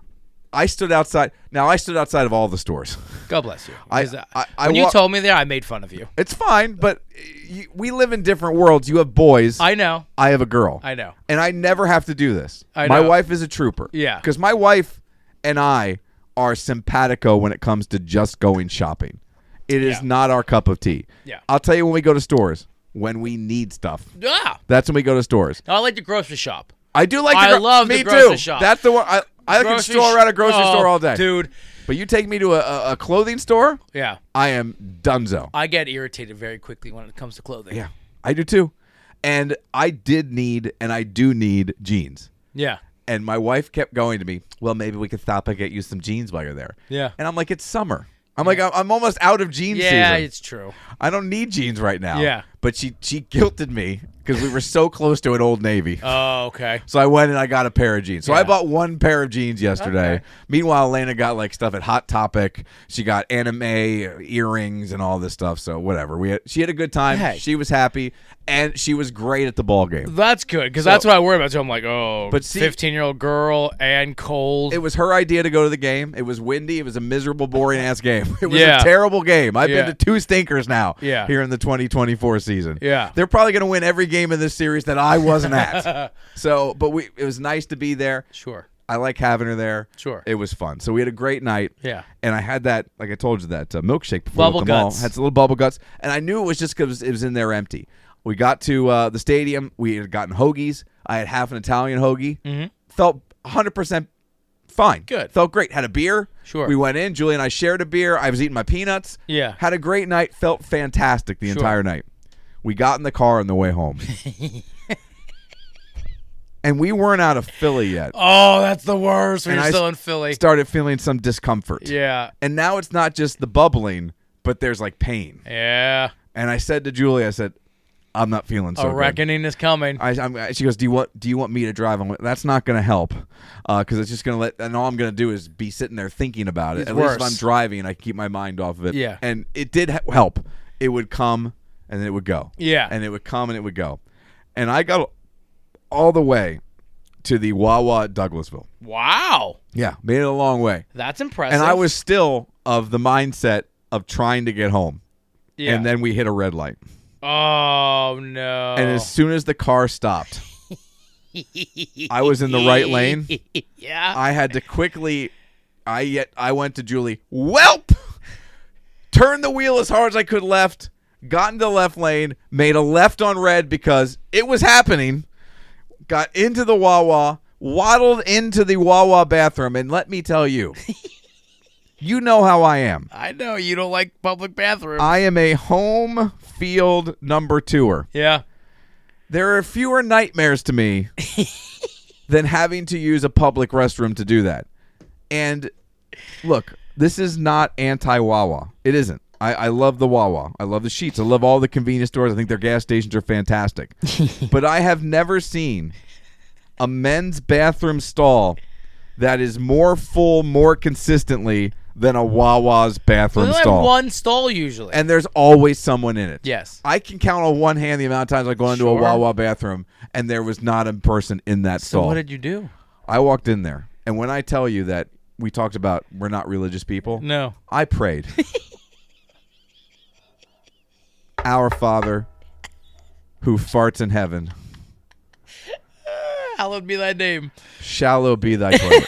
I stood outside. Now I stood outside of all the stores.
God bless you.
I-
'Cause, uh,
I- I
when you
wa-
told me there, I made fun of you.
It's fine, but y- we live in different worlds. You have boys.
I know.
I have a girl.
I know.
And I never have to do this.
I
My
know.
wife is a trooper.
Yeah.
Because my wife and I are simpatico when it comes to just going shopping. It is
Yeah.
not our cup of tea.
Yeah.
I'll tell you when we go to stores, when we need stuff.
Yeah.
That's when we go to stores.
I like the grocery shop.
I do like.
I
the gro-
love
me
the grocery
too.
shop.
That's the one. I, I can
Grocery
stroll
sh-
around a grocery
Oh,
store all day,
dude.
But you take me to a, a, a clothing store,
Yeah.
I am donezo.
I get irritated very quickly when it comes to clothing.
Yeah, I do too. And I did need, and I do need jeans.
Yeah.
And my wife kept going to me, well, maybe we could stop and get you some jeans while you're there.
Yeah.
And I'm like, it's summer. I'm like, I'm I'm almost out of jeans
Yeah,
season.
it's true.
I don't need jeans right now.
Yeah.
But she, she guilted me because we were so close to an Old Navy.
Oh, okay.
So I went and I got a pair of jeans. So I
Yeah.
bought one pair of jeans yesterday.
Okay.
Meanwhile, Elena got like stuff at Hot Topic. She got anime earrings and all this stuff. So whatever. We had, she had a good time.
Hey.
She was happy, and she was great at the ball game.
That's good because
So-
that's what I worry about. So I'm like, oh,
But see-
fifteen-year-old girl and cold.
It was her idea to go to the game. It was windy. It was a miserable, boring ass game. It was
Yeah.
a terrible game. I've
Yeah.
been to two stinkers now.
Yeah.
Here in the twenty twenty-four season.
Yeah.
They're probably going to win every game in this series that I wasn't at. So, but we it was nice to be there.
Sure.
I like having her there.
Sure.
It was fun. So we had a great night.
Yeah.
And I had that, like I told you, that uh, milkshake before
Bubble
at the mall.
guts.
Had some little bubble guts. And I knew it was just because it was in there empty. We got to uh, the stadium. We had gotten hoagies. I had half an Italian hoagie. Mm-hmm. Felt one hundred percent fine.
Good.
Felt great. Had a beer.
Sure.
We went in. Julie and I shared a beer. I was eating my peanuts.
Yeah.
Had a great night. Felt fantastic the
Sure.
entire night. We got in the car on the way home. And we weren't out of Philly yet.
Oh, that's the worst when
And
you're
I
still
s-
in Philly.
Started feeling some discomfort.
Yeah.
And now it's not just the bubbling, but there's like pain.
Yeah.
And I said to Julie, I said, I'm not feeling so
A
good.
reckoning is coming.
I, I'm, she goes, do you want do you want me to drive? I'm like, that's not going to help because it's just going to let, and all I'm going to do is be sitting there thinking about it.
It's
At least if
worse.
I'm driving, I can keep my mind off of it.
Yeah.
And it did ha- help. It would come and then it would go.
Yeah.
And it would come and it would go. And I got all the way to the Wawa at Douglasville.
Wow.
Yeah, made it a long way.
That's impressive.
And I was still of the mindset of trying to get home.
Yeah.
And then we hit a red light.
Oh, no.
And as soon as the car stopped, I was in the right lane.
Yeah.
I had to quickly I yet I went to Julie. Welp! Turned the wheel as hard as I could left, got into the left lane, made a left on red because it was happening. Got into the Wawa, waddled into the Wawa bathroom, and let me tell you, you know how I am.
I know you don't like public bathrooms.
I am a home field number twoer.
yeah.
There are fewer nightmares to me than having to use a public restroom to do that. And look, this is not anti-Wawa. It isn't. I, I love the Wawa. I love the Sheets. I love all the convenience stores. I think their gas stations are fantastic. But I have never seen a men's bathroom stall that is more full more consistently than a Wawa's bathroom
There's only
stall.
one stall usually.
And there's always someone in it.
yes.
I can count on one hand the amount of times I go into a
Sure.
Wawa bathroom and there was not a person in that
So
stall.
what did you do?
I walked in there, and when I tell you that we talked about we're not religious people,
No.
I prayed. Our Father, who farts in heaven,
Hallowed be thy name.
shallow be thy toilet.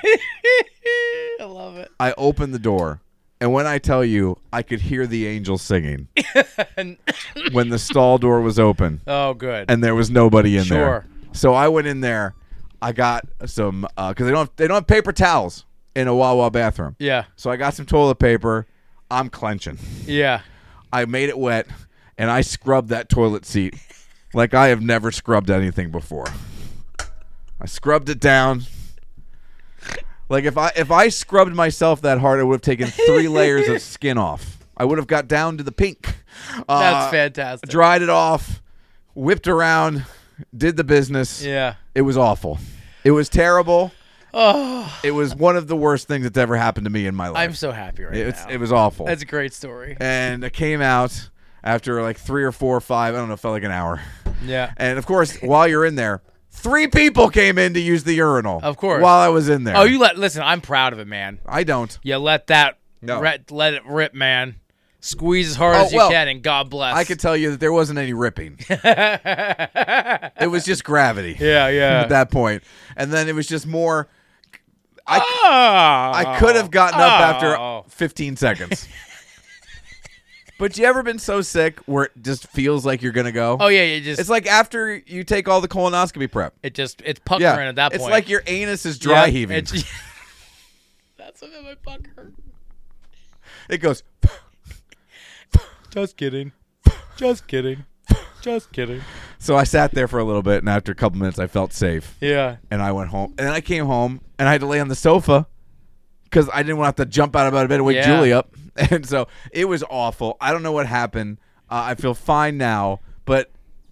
I love it.
I opened the door, and when I tell you, I could hear the angels singing when the stall door was open.
Oh, good.
And there was nobody in
Sure.
there. So I went in there. I got some because they don't have, they don't have paper towels in a Wawa bathroom.
yeah.
So I got some toilet paper. I'm clenching.
Yeah.
I made it wet, and I scrubbed that toilet seat like I have never scrubbed anything before. I scrubbed it down. Like if I if I scrubbed myself that hard, it would have taken three layers of skin off. I would have got down to the pink. Uh,
That's fantastic.
Dried it off, whipped around, did the business.
Yeah.
It was awful. It was terrible.
Oh,
It was one of the worst things that's ever happened to me in my life.
I'm so happy right
It's,
now.
it was awful.
That's a great story.
And it came out after like three or four or five, I don't know, it felt like an hour.
Yeah.
And of course, while you're in there, Three people came in to use the urinal.
Of course.
While I was in there.
Oh, you let listen. I'm proud of it, man.
I don't.
You let that
No.
let, let it rip, man. Squeeze as hard
Oh,
as you
well,
can, and God bless.
I could tell you that there wasn't any ripping. It was just gravity.
Yeah, yeah.
At that point, and then it was just more. I,
Oh,
I could have gotten up
Oh.
after fifteen seconds. But you ever been so sick where it just feels like you're gonna go?
Oh yeah, you just
It's like after you take all the colonoscopy prep.
it just it's puckering
Yeah,
at that point.
it's like your anus is dry
Yeah,
heaving.
it's- That's what made my puck hurt.
It goes.
Just kidding. Just kidding. Just kidding.
So I sat there for a little bit, and after a couple minutes, I felt safe,
Yeah.
and I went home. And then I came home, and I had to lay on the sofa because I didn't want to have to jump out of bed and wake
Yeah.
Julie up. And so it was awful. I don't know what happened. Uh, I feel fine now, but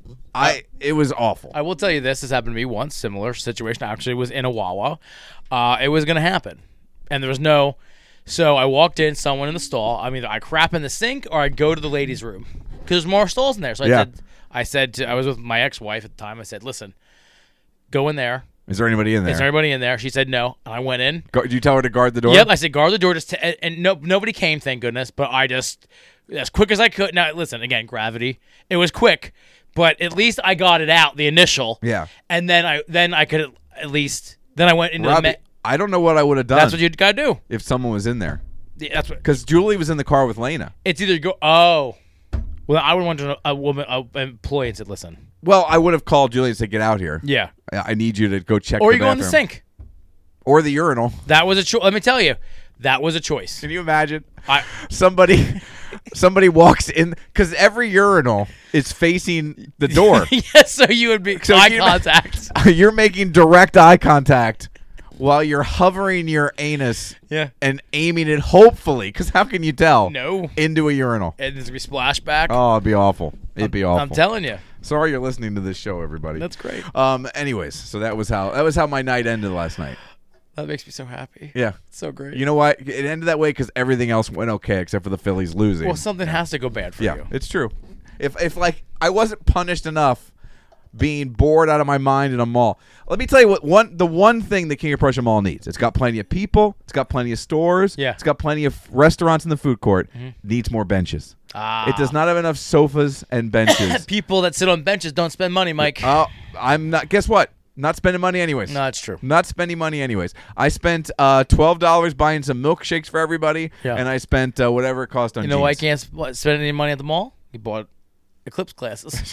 I it was awful.
I will tell you this. This happened to me once. Similar situation. I actually was in a Wawa. Uh, it was going to happen. And there was no... So I walked in, someone in the stall. I mean, I crap in the sink or I go to the ladies' room. Because there's more stalls in there. So I
Yeah.
said... I said to, I was with my ex-wife at the time. I said, listen, go in there.
Is there anybody in there?
Is there anybody in there? She said no. And I went in.
Gu- Did you tell her to guard the door?
Yep. I said, guard the door. Just to, and, and no, nobody came, thank goodness. But I just, as quick as I could. Now, listen, again, gravity. It was quick, but at least I got it out, the initial.
Yeah.
And then I then I could at least, then I went into
Robbie,
the, me-
I don't know what I would have done
that's what you got to do.
if someone was in there.
Yeah, That's what,
Because Julie was in the car with Lena.
it's either go, oh. Well, I would want to a woman, a, an employee and said, listen.
Well, I would have called Julie and said, "Get out here.
Yeah.
I I need you to go check
Or
the
you go in the
bathroom."
sink.
Or the urinal.
That was a choice. Let me tell you, that was a choice.
Can you imagine?
I,
Somebody somebody walks in because every urinal is facing the door.
yeah, so you would be
So
eye
you-
contact.
You're making direct eye contact while you're hovering your anus
Yeah.
and aiming it, hopefully, because how can you tell?
No.
Into a urinal.
And there's going to be splashback.
Oh, it'd be awful. It'd be awful.
I'm telling you.
Sorry you're listening to this show, everybody.
That's great.
Um. Anyways, so that was how that was how my night ended last night.
That makes me so happy.
Yeah.
It's so great.
You know what? It ended that way because everything else went okay except for the Phillies losing.
well, something has to go bad for
yeah,
you.
it's true. If if like I wasn't punished enough being bored out of my mind in a mall. Let me tell you what one the one thing the King of Prussia Mall needs. It's got plenty of people. It's got plenty of stores.
Yeah.
It's got plenty of restaurants in the food court. Needs more benches.
Ah.
It does not have enough sofas and benches.
People that sit on benches don't spend money, Mike.
Oh, I'm not. Guess what? Not spending money anyways.
no, it's true.
Not spending money anyways. I spent uh, twelve dollars buying some milkshakes for everybody,
Yeah.
and I spent uh, whatever it cost on
You know
jeans.
why I can't sp- spend any money at the mall? You bought Eclipse glasses.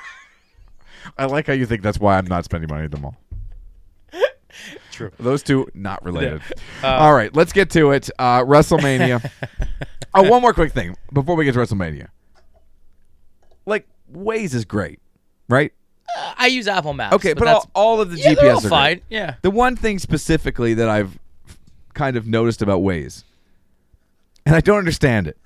I like how you think that's why I'm not spending money at the mall.
True.
Those two not related. All right, let's get to it. Uh, WrestleMania. Oh, one more quick thing before we get to WrestleMania. Like Waze is great, right?
Uh, I use Apple Maps.
Okay, but,
that's,
all, all of the
yeah,
G P
they're all
S are
fine.
great.
Yeah.
The one thing specifically that I've kind of noticed about Waze, and I don't understand it.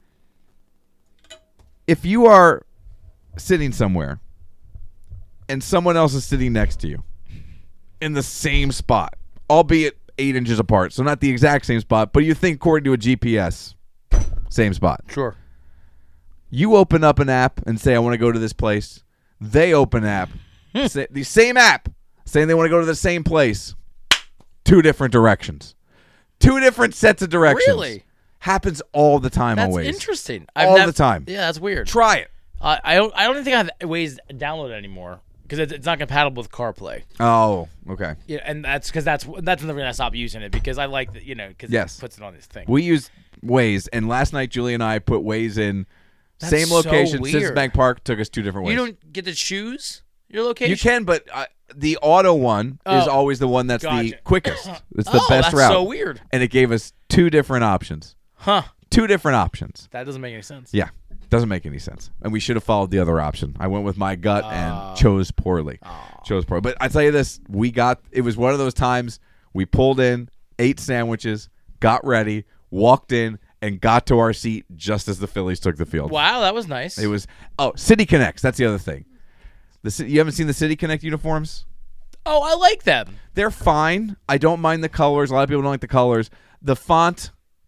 If you are sitting somewhere and someone else is sitting next to you in the same spot, albeit eight inches apart, so not the exact same spot, but you think according to a G P S, same spot.
Sure.
You open up an app and say, I want to go to this place. They open an app, say, the same app, saying they want to go to the same place. Two different directions. Two different sets of directions.
Really?
Happens all the time
That's
on Waze.
interesting.
All
nev-
the time.
Yeah, that's weird.
Try it.
Uh, I don't. I don't even think I have Waze downloaded anymore because it's, it's not compatible with CarPlay.
Oh, okay.
Yeah, and that's because that's that's the reason I stopped using it because I like the, you know because
Yes.
it puts it on this thing.
We use Waze, and last night Julie and I put Waze in
That's
same
so
location.
weird.
Citizens Bank Park took us two different ways.
You don't get to choose your location.
You can, but uh, the auto one is
Oh,
always the one that's the
gotcha.
quickest. It's the
Oh,
best
that's
route.
so weird.
And it gave us two different options.
Huh?
Two different options.
That doesn't make any sense.
Yeah. Doesn't make any sense. And we should have followed the other option. I went with my gut
Oh.
and chose poorly. Chose poorly. But I tell you this, we got it was one of those times we pulled in, ate sandwiches, got ready, walked in, and got to our seat just as the Phillies took the field.
Wow, that was nice.
It was oh, City Connects, that's the other thing. The ci- you haven't seen the City Connect uniforms?
Oh, I like them.
They're fine. I don't mind the colors. A lot of people don't like the colors. The font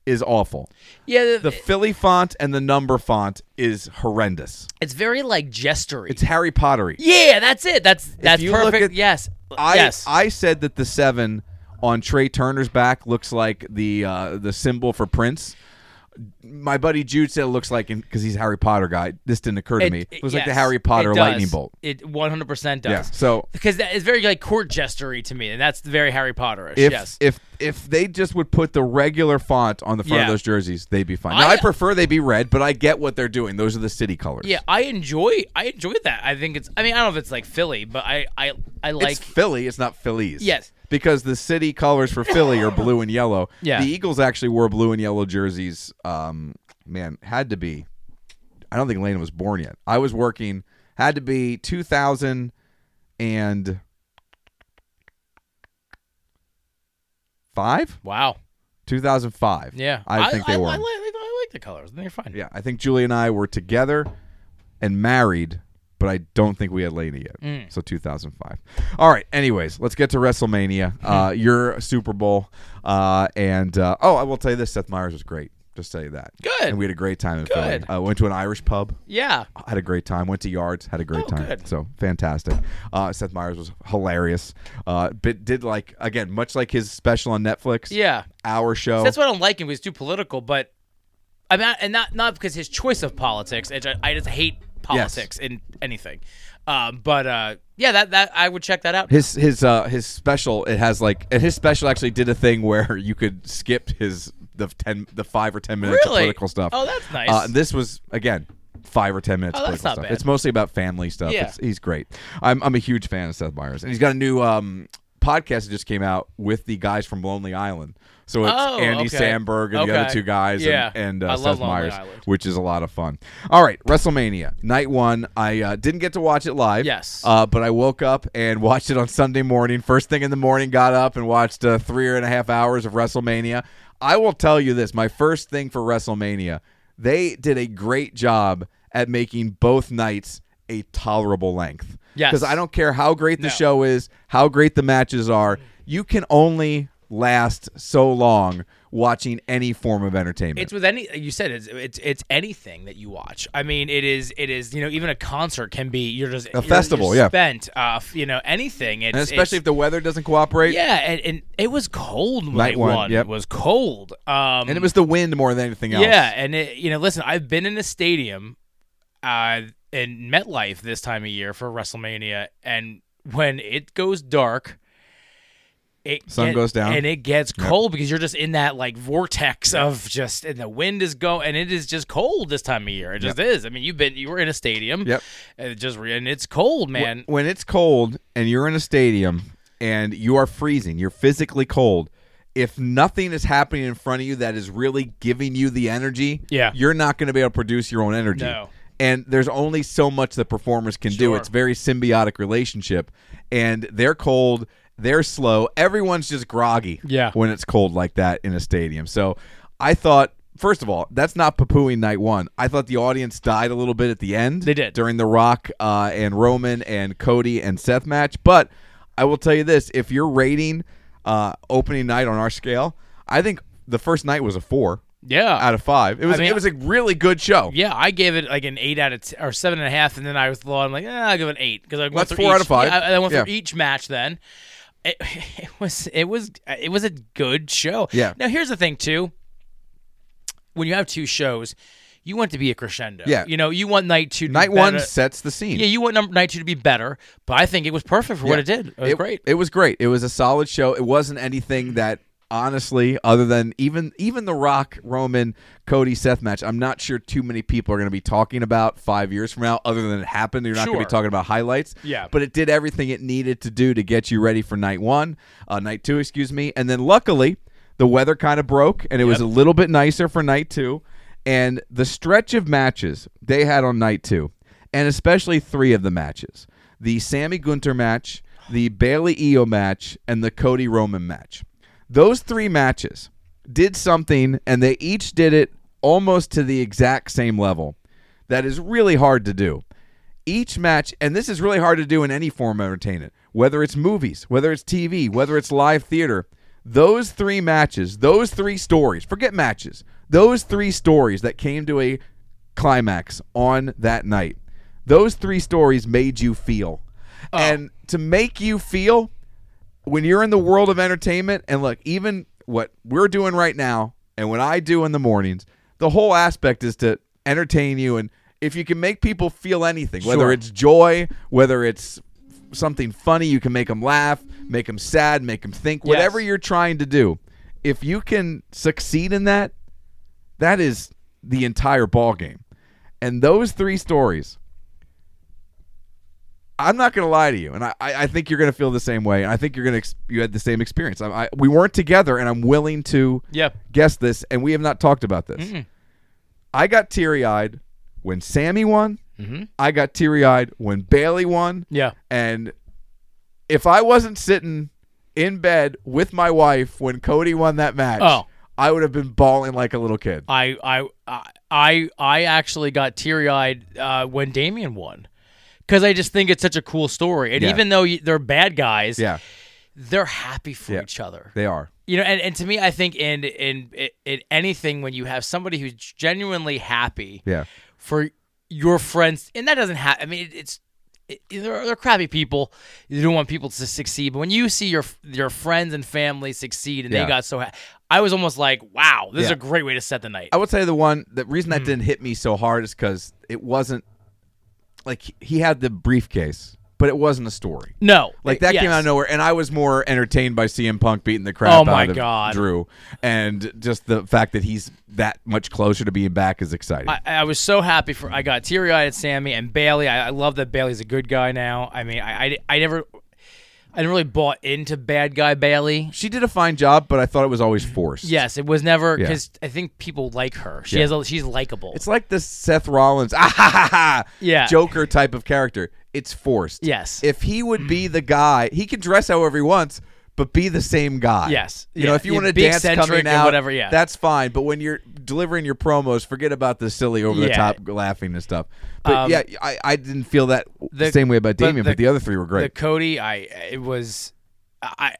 is awful.
Yeah,
The Philly font and the number font is horrendous.
it's very like gestury.
It's Harry Pottery.
yeah, that's it. That's that's
you look
perfect.
at-
yes,
I
yes.
I said that the seven on Trey Turner's back looks like the uh, the symbol for Prince. My buddy Jude said it looks like, because he's a Harry Potter guy. This didn't occur to
It-
me. It
it-
looks like the
yes,
Harry Potter
it
lightning
does.
bolt.
It one hundred percent does.
Yeah. So
Because that is very like court gestury to me, and that's very Harry Potterish.
if
yes.
if if they just would put the regular font on the front
Yeah.
of those jerseys, they'd be fine. Now
I-
I prefer they be red, but I get what they're doing. Those are the city colors.
yeah, I enjoy I enjoy that. I think it's. I mean, I don't know if it's like Philly, but I I I like.
It's Philly. It's not Phillies.
Yes.
Because the city colors for Philly are blue and yellow.
Yeah.
The Eagles actually wore blue and yellow jerseys. Um, man, had to be. I don't think Lena was born yet. I was working. Had to be two thousand and five.
Wow.
two thousand five.
Yeah,
I, think they
I,
were.
I, like, I like the colors. They're fine.
Yeah, I think Julie and I were together and married, but I don't think we had Lena yet.
Mm.
So two thousand five. All right. Anyways, let's get to WrestleMania. Uh, your Super Bowl, uh, and uh, oh, I will tell you this: Seth Meyers was great. Just tell you that.
Good.
And we had a great time in Philly.
Good.
Uh, went to an Irish pub.
Yeah.
Had a great time. Went to Yards. Had a great
Oh,
time.
good.
So fantastic. Uh, Seth Meyers was hilarious. Uh, but did like again, much like his special on Netflix.
Yeah.
Our show.
That's what I don't like him. He's too political, but I mean, and not not because his choice of politics. It's, I just hate politics in anything. Um, but uh, yeah, that that I would check that out.
His his uh his special, it has like, and his special actually did a thing where you could skip his the ten the five or ten minutes
Really?
of political stuff.
Oh, that's nice.
Uh, this was again five or ten minutes.
Oh,
of
that's
political
not
stuff.
bad.
It's mostly about family stuff.
Yeah.
It's, he's great. I'm I'm a huge fan of Seth Meyers, and he's got a new um podcast that just came out with the guys from Lonely Island. So it's
Oh,
Andy
okay.
Samberg and the
Okay.
other two guys,
Yeah.
and, and
I
uh,
love
Seth
Lonely
Meyers,
Island.
which is a lot of fun. All right, WrestleMania night one. I uh, didn't get to watch it live.
Yes.
uh, but I woke up and watched it on Sunday morning. First thing in the morning, got up and watched uh, three and a half hours of WrestleMania. I will tell you this: my first thing for WrestleMania, they did a great job at making both nights a tolerable length.
Yes.
Because I don't care how great the
No.
show is, how great the matches are, you can only last so long watching any form of entertainment.
It's with any. You said it's it's it's anything that you watch. I mean, it is it is. You know, even a concert can be. You're just a
festival,
You're
yeah.
Spent. Uh, f- you know, anything. It's,
and especially
it's,
if the weather doesn't cooperate.
Yeah, and, and it was cold. Night,
Night
one.
one, yep.
It was cold. Um,
And it was the wind more than anything else.
Yeah, and it, you know, listen, I've been in a stadium, uh, in MetLife this time of year for WrestleMania, and when it goes dark, it
Sun
get-
goes down.
and it gets cold because you're just in that like vortex of just, and the wind is going, and it is just cold this time of year. It just is. I mean, you've been, you were in a stadium.
Yep.
And it just, and it's cold, man.
When it's cold and you're in a stadium and you are freezing, you're physically cold. If nothing is happening in front of you that is really giving you the energy,
Yeah.
you're not going to be able to produce your own energy.
No.
And there's only so much that performers can do.
Sure.
It's a very symbiotic relationship. And they're cold, they're slow. Everyone's just groggy
Yeah.
when it's cold like that in a stadium. So I thought, first of all, that's not poo-pooing night one. I thought the audience died a little bit at the end.
They did.
During the Rock uh, and Roman and Cody and Seth match. But I will tell you this, if you're rating uh, opening night on our scale, I think the first night was a four
Yeah.
out of five. It was
I mean,
it was a really good show.
Yeah, I gave it like an eight out of t- or seven and a half, and then I was I'm like, eh, I'll give it an eight because I went
That's
through
four
each,
out of five.
Yeah, I, I went
Yeah.
through each match. Then it, it was it was it was a good show.
Yeah.
Now here's the thing too. When you have two shows, you want it to be a crescendo.
Yeah.
You know, you want night two. To
Night
be
one
better.
sets the scene.
Yeah, you want number night two to be better, but I think it was perfect for what it did. It was great.
It was great. It was a solid show. It wasn't anything that, honestly, other than even even the Rock, Roman, Cody, Seth match, I'm not sure too many people are going to be talking about five years from now, other than it happened. You're not going to
Sure.
be talking about highlights.
Yeah.
But it did everything it needed to do to get you ready for night one, uh, night two, excuse me. And then luckily, the weather kind of broke, and it was a
Yep.
little bit nicer for night two. And the stretch of matches they had on night two, and especially three of the matches, the Sammy Gunter match, the Bailey Io match, and the Cody Roman match. Those three matches did something, and they each did it almost to the exact same level. That is really hard to do. Each match, and this is really hard to do in any form of entertainment, whether it's movies, whether it's T V, whether it's live theater, those three matches, those three stories, forget matches, those three stories that came to a climax on that night, those three stories made you feel. Oh. And to make you feel, when you're in the world of entertainment, and look, even what we're doing right now and what I do in the mornings, the whole aspect is to entertain you. And if you can make people feel anything, whether
Sure.
it's joy, whether it's something funny, you can make them laugh, make them sad, make them think, whatever
Yes.
you're trying to do. If you can succeed in that, that is the entire ball game. And those three stories, I'm not going to lie to you, and I, I think you're going to feel the same way, and I think you're going to ex- you had the same experience. I, I, we weren't together, and I'm willing to
Yep.
guess this, and we have not talked about this.
Mm-mm.
I got teary-eyed when Sammy won.
Mm-hmm.
I got teary-eyed when Bailey won.
Yeah.
And if I wasn't sitting in bed with my wife when Cody won that match,
Oh.
I would have been bawling like a little kid.
I I I I actually got teary-eyed uh, when Damian won, because I just think it's such a cool story. And
Yeah.
even though you, they're bad guys,
Yeah,
they're happy for
Yeah.
each other.
they are.
You know, and, and to me, I think in, in in in anything, when you have somebody who's genuinely happy
Yeah.
for your friends, and that doesn't have. I mean, it, it's it, they're, they're crappy people. You don't want people to succeed, but when you see your your friends and family succeed, and
Yeah.
they got so happy, I was almost like, wow, this is
Yeah.
a great way to set the night.
I would say the one, the reason
Hmm.
that didn't hit me so hard is because it wasn't, like, he- he had the briefcase, but it wasn't a story.
No,
Like, that
yes.
came out of nowhere, and I was more entertained by C M Punk beating the crap
Oh, my
out of
God.
Drew, and just the fact that he's that much closer to being back is exciting.
I, I was so happy for. I got teary eyed at Sammy and Bailey. I, I love that Bailey's a good guy now. I mean, I, I, I never, I didn't really bought into bad guy Bailey.
she did a fine job, but I thought it was always forced.
Yes, it was never
Yeah.
because I think people like her. She
Yeah.
has a, she's likable.
It's like this Seth Rollins ah, ha, ha, ha,
Yeah.
Joker type of character. It's forced.
Yes.
If he would be the guy, he can dress however he wants, but be the same guy.
Yes.
You know,
Yeah.
if you
Yeah,
want to
be
dance
eccentric
coming
and
out,
whatever, yeah.
that's fine. But when you're delivering your promos, forget about the silly over the
Yeah.
top laughing and stuff. But
Um,
yeah, I, I didn't feel that the
the-
same way about
but
Damian, but
the-
the other three were
The
great.
Cody, I it was, I,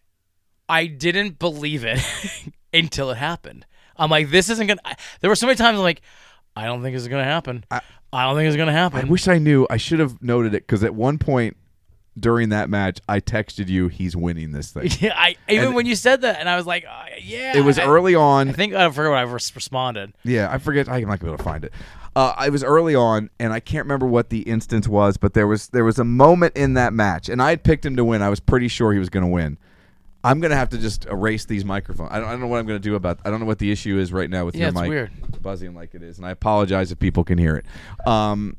I didn't believe it until it happened. I'm like, this isn't gonna. I, there were so many times I'm like, I don't think this is gonna happen. I, I don't think it's gonna happen.
I wish I knew. I should have noted it because at one point during that match, I texted you, he's winning this thing.
Yeah, I even
And-
when you said that, and I was like, uh, yeah.
It was
I,
early on.
I think I forget what I res- responded.
Yeah, I forget. I'm not gonna be able to find it. Uh, it was early on, and I can't remember what the instance was, but there was there was a moment in that match, and I had picked him to win. I was pretty sure he was going to win. I'm gonna have to just erase these microphones. I don't, I don't know what I'm gonna do about. I don't know what the issue is right now with
Yeah,
your
it's
mic
weird.
buzzing like it is, and I apologize if people can hear it. Um,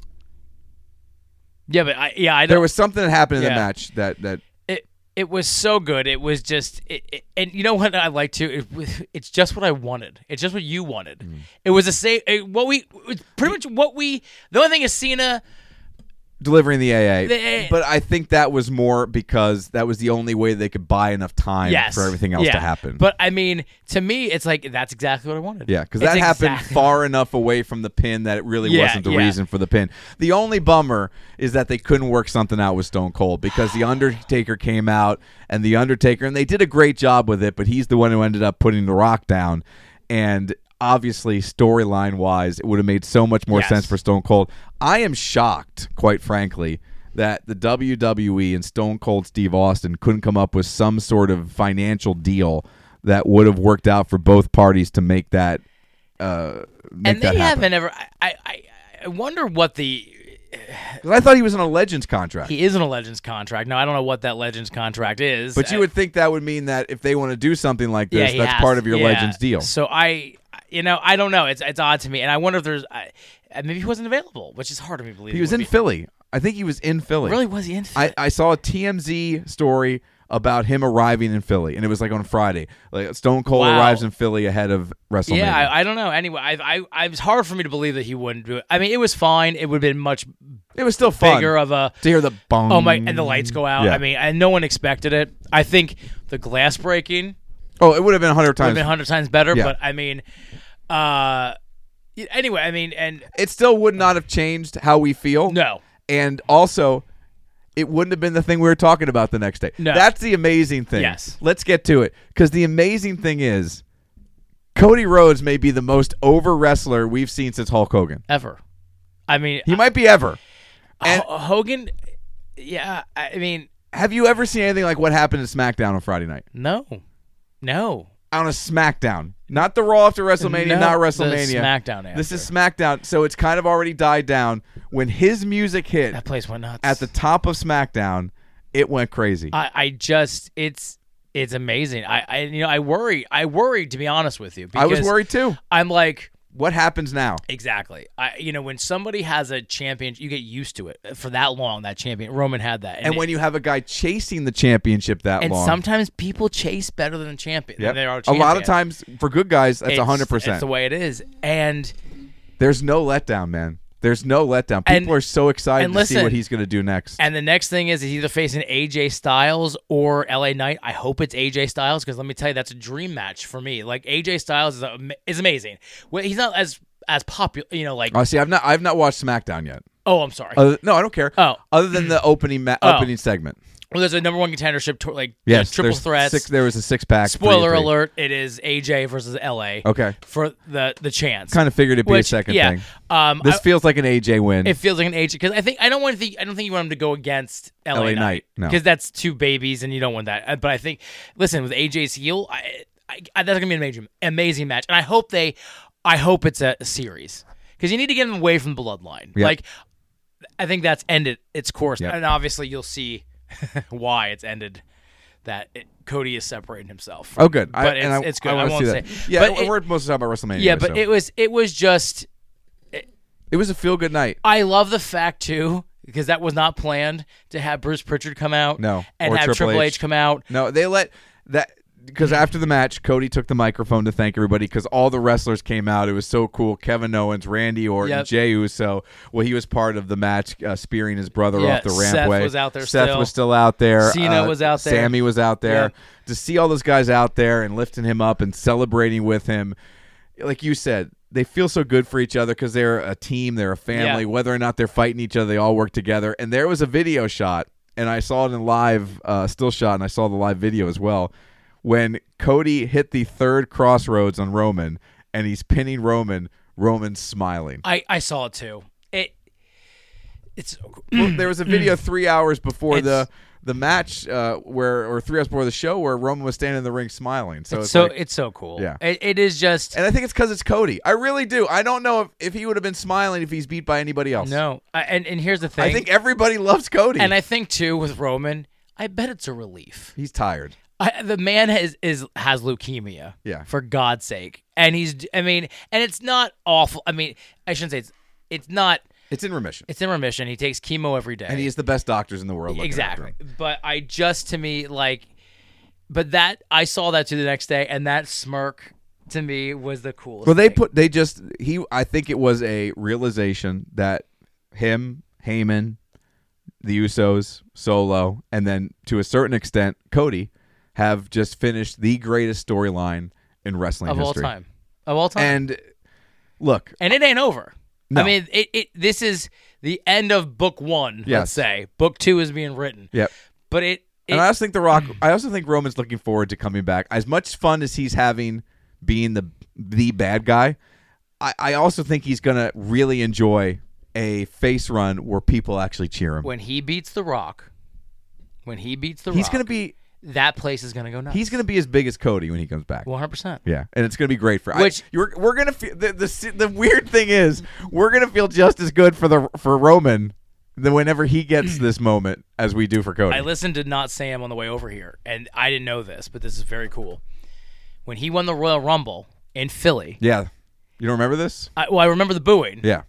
Yeah, but I yeah I don't.
there was something that happened in
Yeah.
the match that that
it it was so good. It was just, it, it, and you know what I like too. It, was- it's just what I wanted. It's just what you wanted.
Mm.
It was a say it, what we it's pretty much what we. The only thing is Cena.
delivering the A A.
The-
but I think that was more because that was the only way they could buy enough time
Yes,
for everything else
yeah.
to happen.
But I mean, to me, it's like that's exactly what I wanted.
Yeah, because
It's
that happened
exactly-
far enough away from the pin that it really
Yeah,
wasn't the
yeah.
reason for the pin. The only bummer is that they couldn't work something out with Stone Cold because The Undertaker came out and The Undertaker, and they did a great job with it, but he's the one who ended up putting The Rock down. And obviously, storyline-wise, it would have made so much more
Yes.
sense for Stone Cold. I am shocked, quite frankly, that the W W E and Stone Cold Steve Austin couldn't come up with some sort of financial deal that would have worked out for both parties to make that uh, make
And
that
they
happen.
haven't ever. I, I I wonder what the
'Cause I thought he was in a Legends contract.
he is in a Legends contract. Now I don't know what that Legends contract is.
But you
Uh,
would think that would mean that if they want to do something like
yeah,
this,
he
that's
has-
part of your
yeah.
Legends deal.
So I, you know, I don't know. It's it's odd to me, and I wonder if there's I, maybe he wasn't available, which is hard to me to believe.
He was
would
in
be.
Philly. I think he was in Philly.
Really, was he in?
I, I saw a T M Z story about him arriving in Philly, and it was like on Friday. Like Stone Cold
Wow.
arrives in Philly ahead of WrestleMania.
Yeah, I, I don't know. Anyway, I, I, I, it was hard for me to believe that he wouldn't do it. I mean, it was fine. It would have been much
it was still fun
bigger of a.
to hear the bong.
Oh my! And the lights go out.
Yeah.
I mean, and no one expected it. I think the glass breaking
Oh, it would have been a hundred
would have
times.
been a hundred times better.
Yeah.
But I mean, uh, anyway, I mean, and
It still would not have changed how we feel.
no,
And also, it wouldn't have been the thing we were talking about the next day.
No.
That's the amazing thing.
Yes.
Let's get to it. Because the amazing thing is, Cody Rhodes may be the most over wrestler we've seen since Hulk Hogan.
Ever. I mean,
He might be ever. And
H- Hogan, yeah, I mean,
have you ever seen anything like what happened at SmackDown on Friday night?
no. No.
On a SmackDown. Not the Raw after WrestleMania,
No,
not
the
WrestleMania.
SmackDown after.
This is SmackDown, so it's kind of already died down. When his music hit
That place went nuts.
at the top of SmackDown, it went crazy.
I, I just, it's it's amazing. I, I, you know, I worry. I worried, to be honest with you.
I was
because
worried too.
I'm like,
What happens now?
exactly. I, you know, when somebody has a champion, you get used to it for that long. That champion, Roman had that,
And
it-
when you have a guy chasing the championship that
and
long,
sometimes people chase better than a champion.
Yep.
Than they are a,
a
champion.
lot of times for good guys, that's
It's-
one hundred
It's
percent.
the way it is, and
There's no letdown, man. There's no letdown. People
And-
are so excited
and
to see
listen,
what he's going to do next.
And the next thing is he's either facing A J Styles or L A Knight. I hope it's A J Styles because let me tell you, that's a dream match for me. Like A J Styles is a, is amazing. Well, he's not as as popular, you know. Like
oh, see, I've not, I've not watched SmackDown yet.
oh, I'm sorry.
Other, no, I don't care.
Oh.
Other than the opening ma-
Oh.
opening segment.
well, there's a number one contendership, to, like
Yes,
uh, triple
there's
threats.
Six, there was a six pack.
Spoiler alert: it is A J versus L A.
Okay.
For the the chance.
Kind of figured it'd be
Which,
a second
yeah,
thing.
Um,
This
I-
feels like an A J win.
It feels like an age because I think I don't want to think I don't think you want him to go against L A,
L A
Knight
Knight, no.
because that's two babies and you don't want that. Uh, But I think listen with A J's heel, I, I, I, that's gonna be an amazing amazing match, and I hope they, I hope it's a, a series because you need to get him away from Bloodline.
Yep.
Like I think that's ended its course,
Yep.
and obviously you'll see why it's ended. That it, Cody is separating himself.
oh, good. I,
but it's,
and I,
it's good. I,
wanna
won't
see
say.
that. Yeah,
but it-
we're mostly talking about WrestleMania.
yeah, but
so.
it was it was just.
it was a feel good night.
I love the fact too, because that was not planned to have Bruce Pritchard come out.
No,
and
or
have
Triple
Triple H.
H.
come out.
No, they let that because after the match, Cody took the microphone to thank everybody because all the wrestlers came out. It was so cool. Kevin Owens, Randy Orton,
Yep.
Jey Uso. Well, he was part of the match, uh, spearing his brother
Yeah,
off the
Seth
rampway.
was out there
Seth
still.
was still out there.
Cena
Uh,
was out there.
Sammy was out there.
Yep.
To see all those guys out there and lifting him up and celebrating with him, like you said, they feel so good for each other because they're a team, they're a family.
Yeah.
Whether or not they're fighting each other, they all work together. And there was a video shot, and I saw it in live, uh, still shot, and I saw the live video as well, when Cody hit the third crossroads on Roman, and he's pinning Roman. Roman's smiling.
I, I saw it too. It it's
Well, there was a video three hours before
It's-
the the match, uh, where or three hours before the show, where Roman was standing in the ring smiling. So
it's
it's
so
like,
it's so cool.
Yeah.
it, it is just
and I think it's because it's Cody. I really do. I don't know if, if he would have been smiling if he's beat by anybody else.
no. I, and and here's the thing.
I think everybody loves Cody.
and I think too with Roman, I bet it's a relief.
he's tired.
I, the man has is has leukemia.
Yeah.
For God's sake, and he's. I mean, and it's not awful. I mean, I shouldn't say it's. It's not.
It's in remission.
It's in remission. He takes chemo every day.
And he has the best doctors in the world. looking after
exactly.
him.
But I just to me like, but that I saw that too the next day, and that smirk to me was the coolest.
Well, they
thing.
put they just he. I think it was a realization that him, Heyman, the Usos, Solo, and then to a certain extent Cody have just finished the greatest storyline in wrestling
of all
history.
time, of all time, and,
And look,
it ain't over.
No.
I mean, it, it. This is the end of book one.
Yes.
Let's say book two is being written.
yep.
But it. it
And I also think The Rock. I also think Roman's looking forward to coming back. As much fun as he's having being the the bad guy, I, I also think he's gonna really enjoy a face run where people actually cheer him.
when he beats the Rock, when he beats the
He's
Rock,
gonna be
that place is gonna go nuts.
he's gonna be as big as Cody when he comes back.
one hundred percent.
Yeah, and it's gonna be great for.
Which-
I, you're, we're gonna feel the, the the weird thing is we're gonna feel just as good for the for Roman than whenever he gets this moment as we do for Cody.
I listened to Not Sam on the way over here, and I didn't know this, but this is very cool. When he won the Royal Rumble in Philly,
yeah, you don't remember this?
I, well, I remember the booing,
Yeah.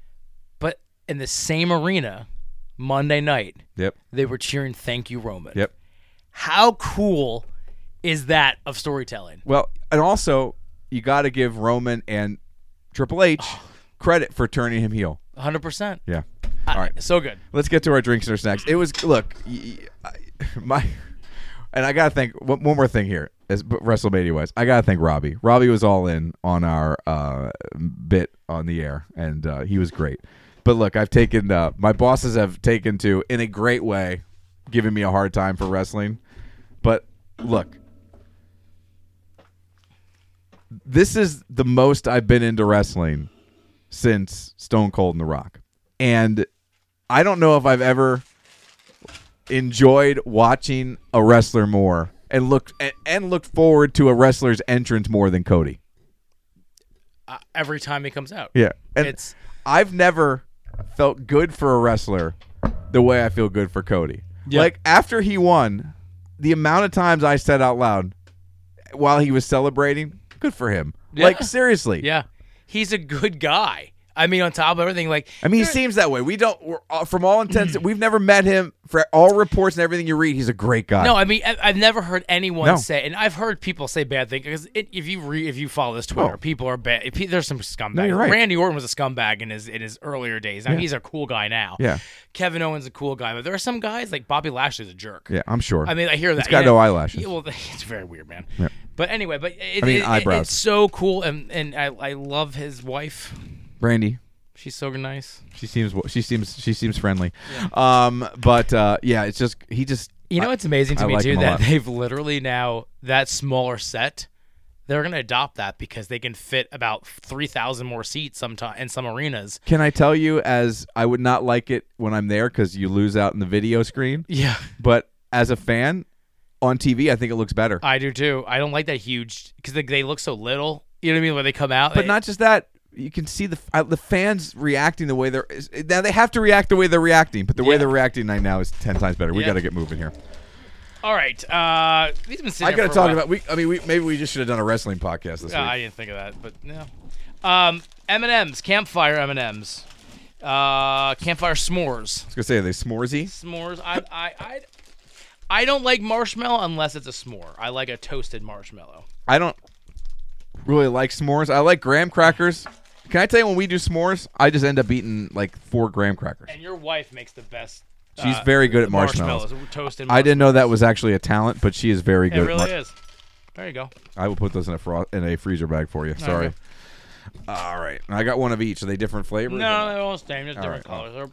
but in the same arena, Monday night,
Yep.
they were cheering "Thank you, Roman."
Yep.
How cool is that of storytelling?
Well, and also you got to give Roman and Triple H credit for turning him heel.
one hundred percent.
Yeah.
I-
All right.
So good.
Let's get to our drinks and our snacks. It was look, y- y- I- my, and I gotta thank one one more thing here, as WrestleMania wise. I gotta thank Robbie. Robbie was all in on our uh, bit on the air, and uh, he was great. But look, I've taken uh, my bosses have taken to in a great way, giving me a hard time for wrestling. But look, this is the most I've been into wrestling since Stone Cold and The Rock, and I don't know if I've ever enjoyed watching a wrestler more and looked and, and looked forward to a wrestler's entrance more than Cody.
Uh, every time he comes out.
Yeah, and
It's
I've never felt good for a wrestler the way I feel good for Cody.
Yeah.
Like after he won, the amount of times I said out loud while he was celebrating, good for him.
Yeah.
Like seriously.
yeah. He's a good guy. I mean, on top of everything, like
I mean, he seems that way. We don't, we're, uh, from all intents, we've never met him. For all reports and everything you read, he's a great guy.
no, I mean, I, I've never heard anyone
No.
say, and I've heard people say bad things because it, if you re, if you follow this Twitter,
Oh.
people are bad. If he, there's some scumbags.
No, you're right.
Randy Orton was a scumbag in his in his earlier days. Now
Yeah.
he's a cool guy now.
Yeah.
Kevin Owens a cool guy, but there are some guys like Bobby Lashley's a jerk.
Yeah, I'm sure.
I mean, I hear that.
He's got
Yeah.
no eyelashes.
Yeah, well, it's very weird, man.
Yeah.
But anyway, but it,
I mean,
it- it-
eyebrows.
it's so cool, and and I I love his wife.
Brandy.
She's so nice.
She seems she seems she seems friendly. Um, but uh, yeah, it's just he just
You know what's amazing to
I
me
like
too
him a
that
lot.
they've literally now that smaller set. They're gonna adopt that because they can fit about three thousand more seats sometime in some arenas.
Can I tell you, as I would not like it when I'm there because you lose out in the video screen.
Yeah,
But as a fan, on T V, I think it looks better.
I do too. I don't like that huge because they, they look so little. You know what I mean? When they come out,
But
they-
not just that. You can see the uh, the fans reacting the way they're now. They have to react the way they're reacting, but the way
Yeah.
they're reacting right now is ten times better. We
Yeah.
got to get moving here.
All right, uh, these have been sitting
I
here
got to
for a
talk
while.
about. We, I mean, we maybe we just should have done a wrestling podcast this
Uh, I
week.
didn't think of that, but no. Um, M and M's, campfire M and M's, uh, campfire s'mores,
I was gonna say, are they s'moresy?
s'mores. I, I, I, I don't like marshmallow unless it's a s'more. I like a toasted marshmallow.
I don't really like s'mores. I like graham crackers. Can I tell you, when we do s'mores, I just end up eating like four graham crackers.
And your wife makes the best.
She's
uh,
very good at marshmallows.
Toasted.
I didn't know that
marshmallows.
was actually a talent, but she is very
It
good.
really
at mar-
is. There you go.
I will put those in a fro- in a freezer bag for you. Sorry.
Okay.
All right. I got one of each. Are they different flavors?
No, they're all the same. Just
All
different
right,
colors.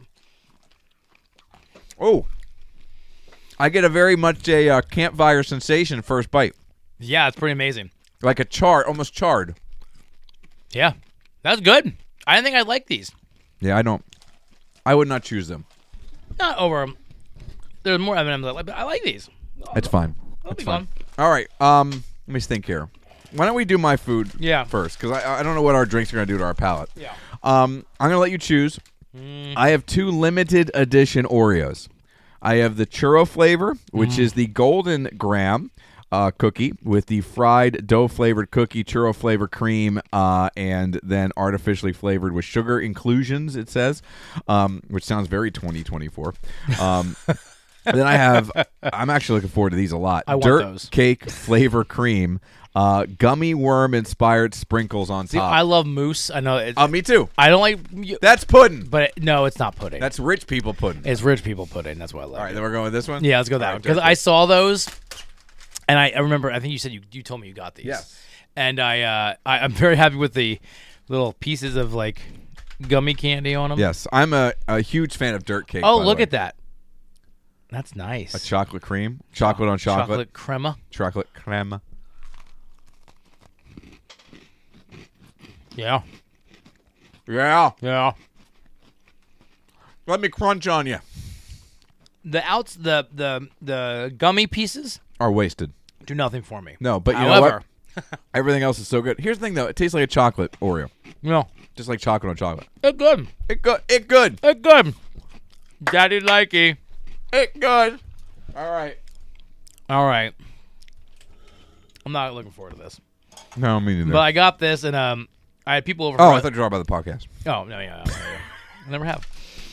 Oh, I get a very much a uh, campfire sensation first bite,
Yeah, it's pretty amazing.
like a charred, almost charred.
Yeah, that's good. I didn't think I'd like these.
Yeah, I don't. I would not choose them.
Not over 'em. There's more M and M's I like, but I like these.
It's fine.
That'll
It's
be
fine.
fun.
All right. Um, let me think here. Why don't we do my food
Yeah.
first? Because I I don't know what our drinks are gonna do to our palate.
Yeah.
Um, I'm gonna let you choose. I have two limited edition Oreos. I have the churro flavor, which is the golden graham uh, cookie with the fried dough flavored cookie, churro flavor cream, uh, and then artificially flavored with sugar inclusions. It says, um, which sounds very twenty twenty-four. Um, then I have. I'm actually looking forward to these a lot.
I want
Dirt
those.
cake flavor cream, uh, gummy worm inspired sprinkles on
See,
top.
I love mousse. I know. It,
uh, me too.
I don't like, you-
That's pudding.
but it, no, it's not pudding.
That's rich people pudding.
it's rich people pudding. That's why I love
All right,
it.
then we're going with this one.
Yeah, let's go that
All
one
right,
because
dirt
I
cake.
saw those, and I, I remember. I think you said you you told me you got these.
Yes.
And I, uh, I I'm very happy with the little pieces of like gummy candy on them.
Yes, I'm a, a huge fan of dirt cake.
Oh,
by the
look
way.
at that. That's nice.
A chocolate cream, chocolate on chocolate,
Chocolate crema.
chocolate crema.
Yeah.
Yeah,
Yeah.
let me crunch on you.
The outs the the the gummy pieces
Are wasted.
do nothing for me.
No, but you
However,
know what? Everything else is so good. Here's the thing, though. It tastes like a chocolate Oreo,
no,
just like chocolate on chocolate.
it's good.
It good. It good.
It's good. Daddy likey.
It good. All right.
All right. I'm not looking forward to this,
No, me neither.
but I got this, and um, I had people over.
oh,
for
I thought you were talking about the podcast.
Oh no, yeah, yeah, yeah. I never have.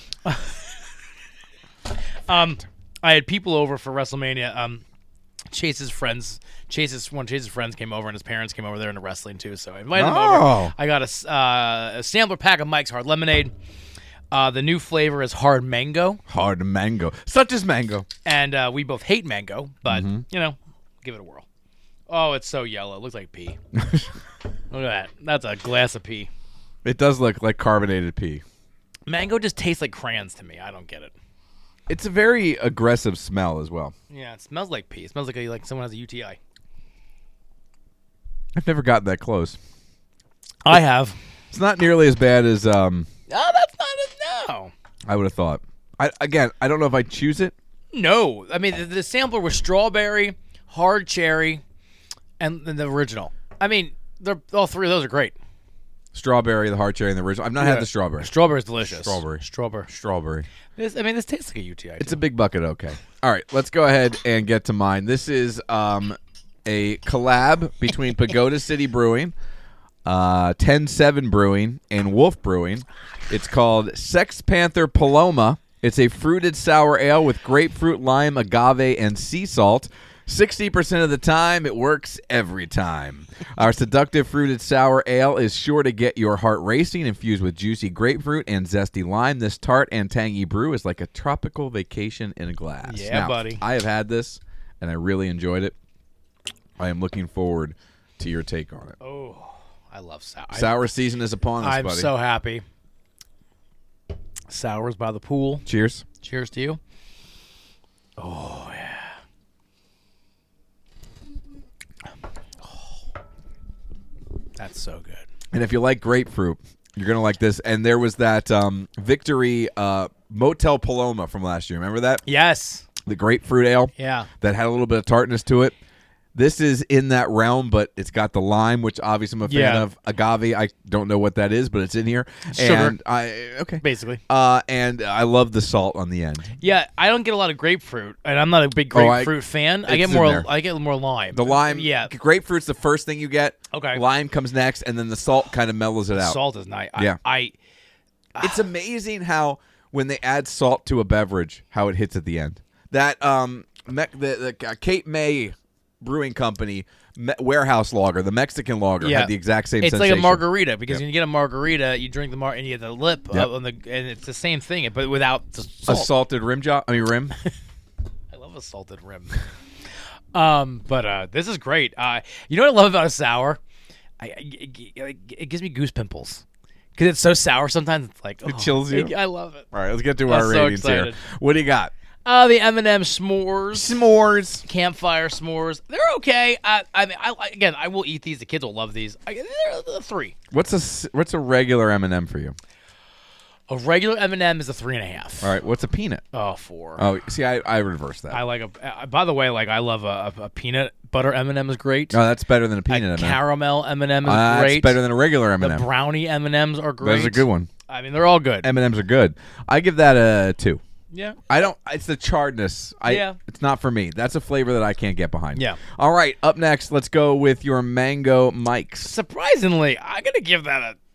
um, I had people over for WrestleMania. Um, Chase's friends, Chase's one of Chase's friends came over, and his parents came over there into wrestling too. So I invited them
Oh.
over. I got a, s- uh, a sampler pack of Mike's Hard Lemonade. Uh, the new flavor is Hard Mango,
Hard mango, such as mango.
and uh, we both hate mango, but
Mm-hmm.
you know, give it a whirl. Oh, it's so yellow. It looks like pee. Look at that. That's a glass of pee.
It does look like carbonated pee.
Mango just tastes like crayons to me. I don't get it.
It's a very aggressive smell as well.
Yeah, it smells like pee. It smells like a, like someone has a U T I.
I've never gotten that close.
I have.
It's not nearly as bad as um
Oh, that's not a no.
I would have thought. I again, I don't know if I'd choose it.
No, I mean the, the sampler was strawberry, hard cherry, and, and the original. I mean, they're all three of those are great.
Strawberry, the hard cherry, and the original. I've not
Yeah.
had the strawberry.
Strawberry's delicious.
Strawberry.
Strawberry.
Strawberry.
This, I mean, this tastes like a U T I.
It's a big bucket. Okay. All right. Let's go ahead and get to mine. This is um a collab between Pagoda City Brewing, uh, ten seven Brewing, and Wolf Brewing. It's called Sex Panther Paloma. It's a fruited sour ale with grapefruit, lime, agave, and sea salt. sixty percent of the time, it works every time. Our seductive fruited sour ale is sure to get your heart racing, infused with juicy grapefruit and zesty lime. This tart and tangy brew is like a tropical vacation in a glass.
Yeah,
Now,
buddy.
I have had this, and I really enjoyed it. I am looking forward to your take on it.
Oh, I love sour.
Sour season is upon us,
I'm
buddy.
so happy. Sours by the pool.
Cheers.
Cheers to you. Oh, yeah. Oh, that's so good.
And if you like grapefruit, you're going to like this. And there was that um, Victory uh, Motel Paloma from last year. Remember that?
Yes.
The grapefruit ale
Yeah.
that had a little bit of tartness to it. This is in that realm, but it's got the lime, which obviously I'm a fan
Yeah.
of. Agave, I don't know what that is, but it's in here.
Sugar.
And I okay,
Basically.
Uh, and I love the salt on the end.
Yeah, I don't get a lot of grapefruit, and I'm not a big
Oh, I-
grapefruit fan. I
it's
get
in
more.
there.
I get more lime.
The lime,
Yeah.
grapefruit's the first thing you get.
Okay.
Lime comes next, and then the salt kind of mellows it out.
Salt is nice.
Yeah.
I, I
It's amazing how when they add salt to a beverage, how it hits at the end. That um, me- the, the uh, Cape May Brewing Company me- warehouse lager, the Mexican lager,
Yeah.
had the exact same.
It's
sensation.
like a margarita because
Yep.
when you get a margarita, you drink the mar and you get the lip
Yep.
up on the, and it's the same thing, but without the
A
salt.
salted rim job. I mean rim.
I love a salted rim. um, but uh, this is great. Uh, you know what I love about a sour? I, I- it, it, it gives me goose pimples because it's so sour. Sometimes it's like
It
oh,
chills you?
I love it.
All right, let's get to
I'm
our
so
ratings
excited.
here. What do you got?
Uh, the M and M s'mores,
S'mores.
campfire s'mores. They're okay. I, I mean, I again, I will eat these. The kids will love these. I, they're a three.
What's a s- what's a regular M and M for you?
A regular M and M is a three and a half.
All right, what's a peanut?
Oh, four.
Oh, see, I I reversed that.
I like a. Uh, by the way, like I love a, a, a peanut butter M and M is great.
Oh, that's better than a
a
peanut M and M.
caramel M and M is
Uh,
great.
That's better than a regular M and
The
M.
brownie M and M's are great.
That's a good one.
I mean, they're all good.
M and M's are good. I give that a two.
yeah.
I don't. It's the charredness. I,
Yeah.
It's not for me. That's a flavor that I can't get behind.
Yeah.
All right. Up next, let's go with your mango Mike's.
Surprisingly, I'm gonna give that a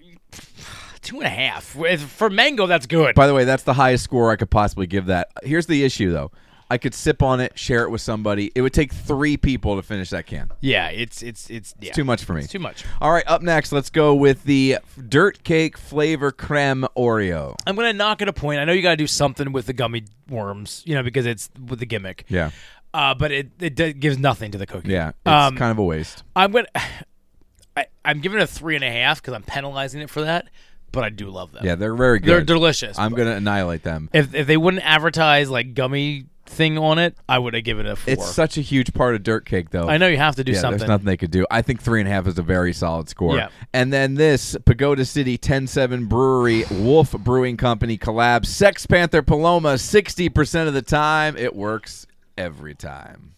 two and a half. With- For mango, that's good.
By the way, that's the highest score I could possibly give that. Here's the issue, though. I could sip on it, share it with somebody. It would take three people to finish that can.
yeah, it's it's it's yeah.
It's too much for me.
It's too much.
All right. Up next, let's go with the Dirt Cake Flavor Creme Oreo.
I'm gonna knock it a point. I know you gotta do something with the gummy worms, you know, because it's with the gimmick.
Yeah.
Uh, but it it d- gives nothing to the cookie.
Yeah. It's
Um,
kind of a waste.
I'm gonna. I, I'm giving it a three and a half because I'm penalizing it for that. But I do love them.
Yeah, they're very good.
They're delicious.
I'm going to annihilate them.
If if they wouldn't advertise like gummy thing on it, I would have given it a four.
It's such a huge part of Dirt Cake, though.
I know you have to do
yeah,
something.
there's nothing they could do. I think three and a half is a very solid score.
Yeah.
And then this Pagoda City ten seven Brewery Wolf Brewing Company collab Sex Panther Paloma. sixty percent of the time, it works every time.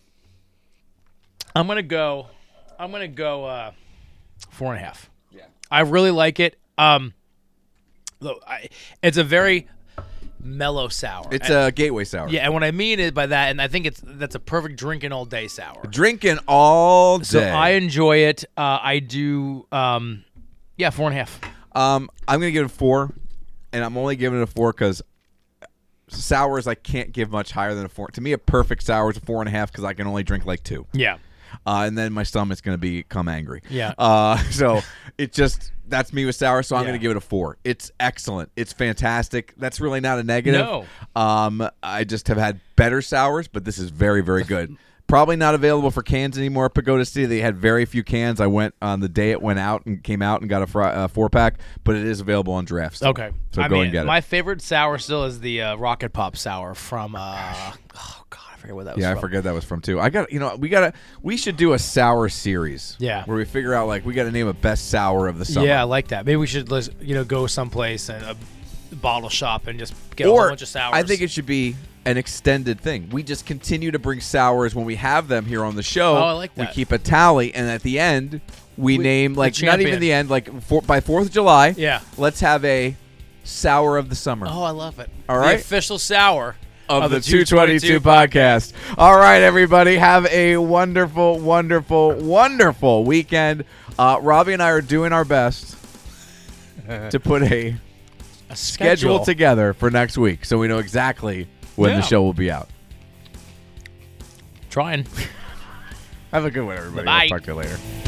I'm gonna go. I'm gonna go uh, four and a half. Yeah. I really like it. Um, look, I, it's a very mellow sour.
It's
And-
a gateway sour.
yeah, and what I mean is by that, and I think it's that's a perfect drinking all day sour.
Drinking all day.
So I enjoy it. Uh, I do. Um, yeah, four and a half.
Um, I'm going to give it a four, and I'm only giving it a four because sours I can't give much higher than a four. To me, a perfect sour is a four and a half because I can only drink like two.
Yeah.
Uh, and then my stomach's going to become angry.
Yeah.
Uh, so it just, that's me with sour, so I'm
Yeah.
going to give it a four. It's excellent. It's fantastic. That's really not a negative.
No.
Um, I just have had better sours, but this is very, very good. probably not available for cans anymore at Pagoda City. They had very few cans. I went on the day it went out and came out and got a fr- uh, four pack, but it is available on draft. Still.
Okay.
So
I
go
mean,
and get
my
it.
favorite sour still is the uh, Rocket Pop sour from. Uh, oh God, I forget what that was.
Yeah,
from.
I forget that was from too. I got you know we gotta we should do a sour series.
Yeah.
where we figure out like we got to name a best sour of the summer.
Yeah, I like that. Maybe we should, lis- you know, go someplace and a bottle shop and just get a whole
or
bunch of sours.
I think it should be an extended thing. We just continue to bring sours when we have them here on the show.
Oh, I like that.
We keep a tally, and at the end we,
We-
name like
the
not even
champion.
the end like for, by Fourth of July.
Yeah.
let's have a sour of the summer.
Oh, I love it.
All
The
right.
official sour
Of, the two twenty-two podcast. All right, everybody. Have a wonderful, wonderful, wonderful weekend. Uh, Robbie and I are doing our best to put a
A
schedule together for next week so we know exactly when
Yeah.
the show will be out.
Trying.
Have a good one, everybody.
Bye.
I'll talk to you later.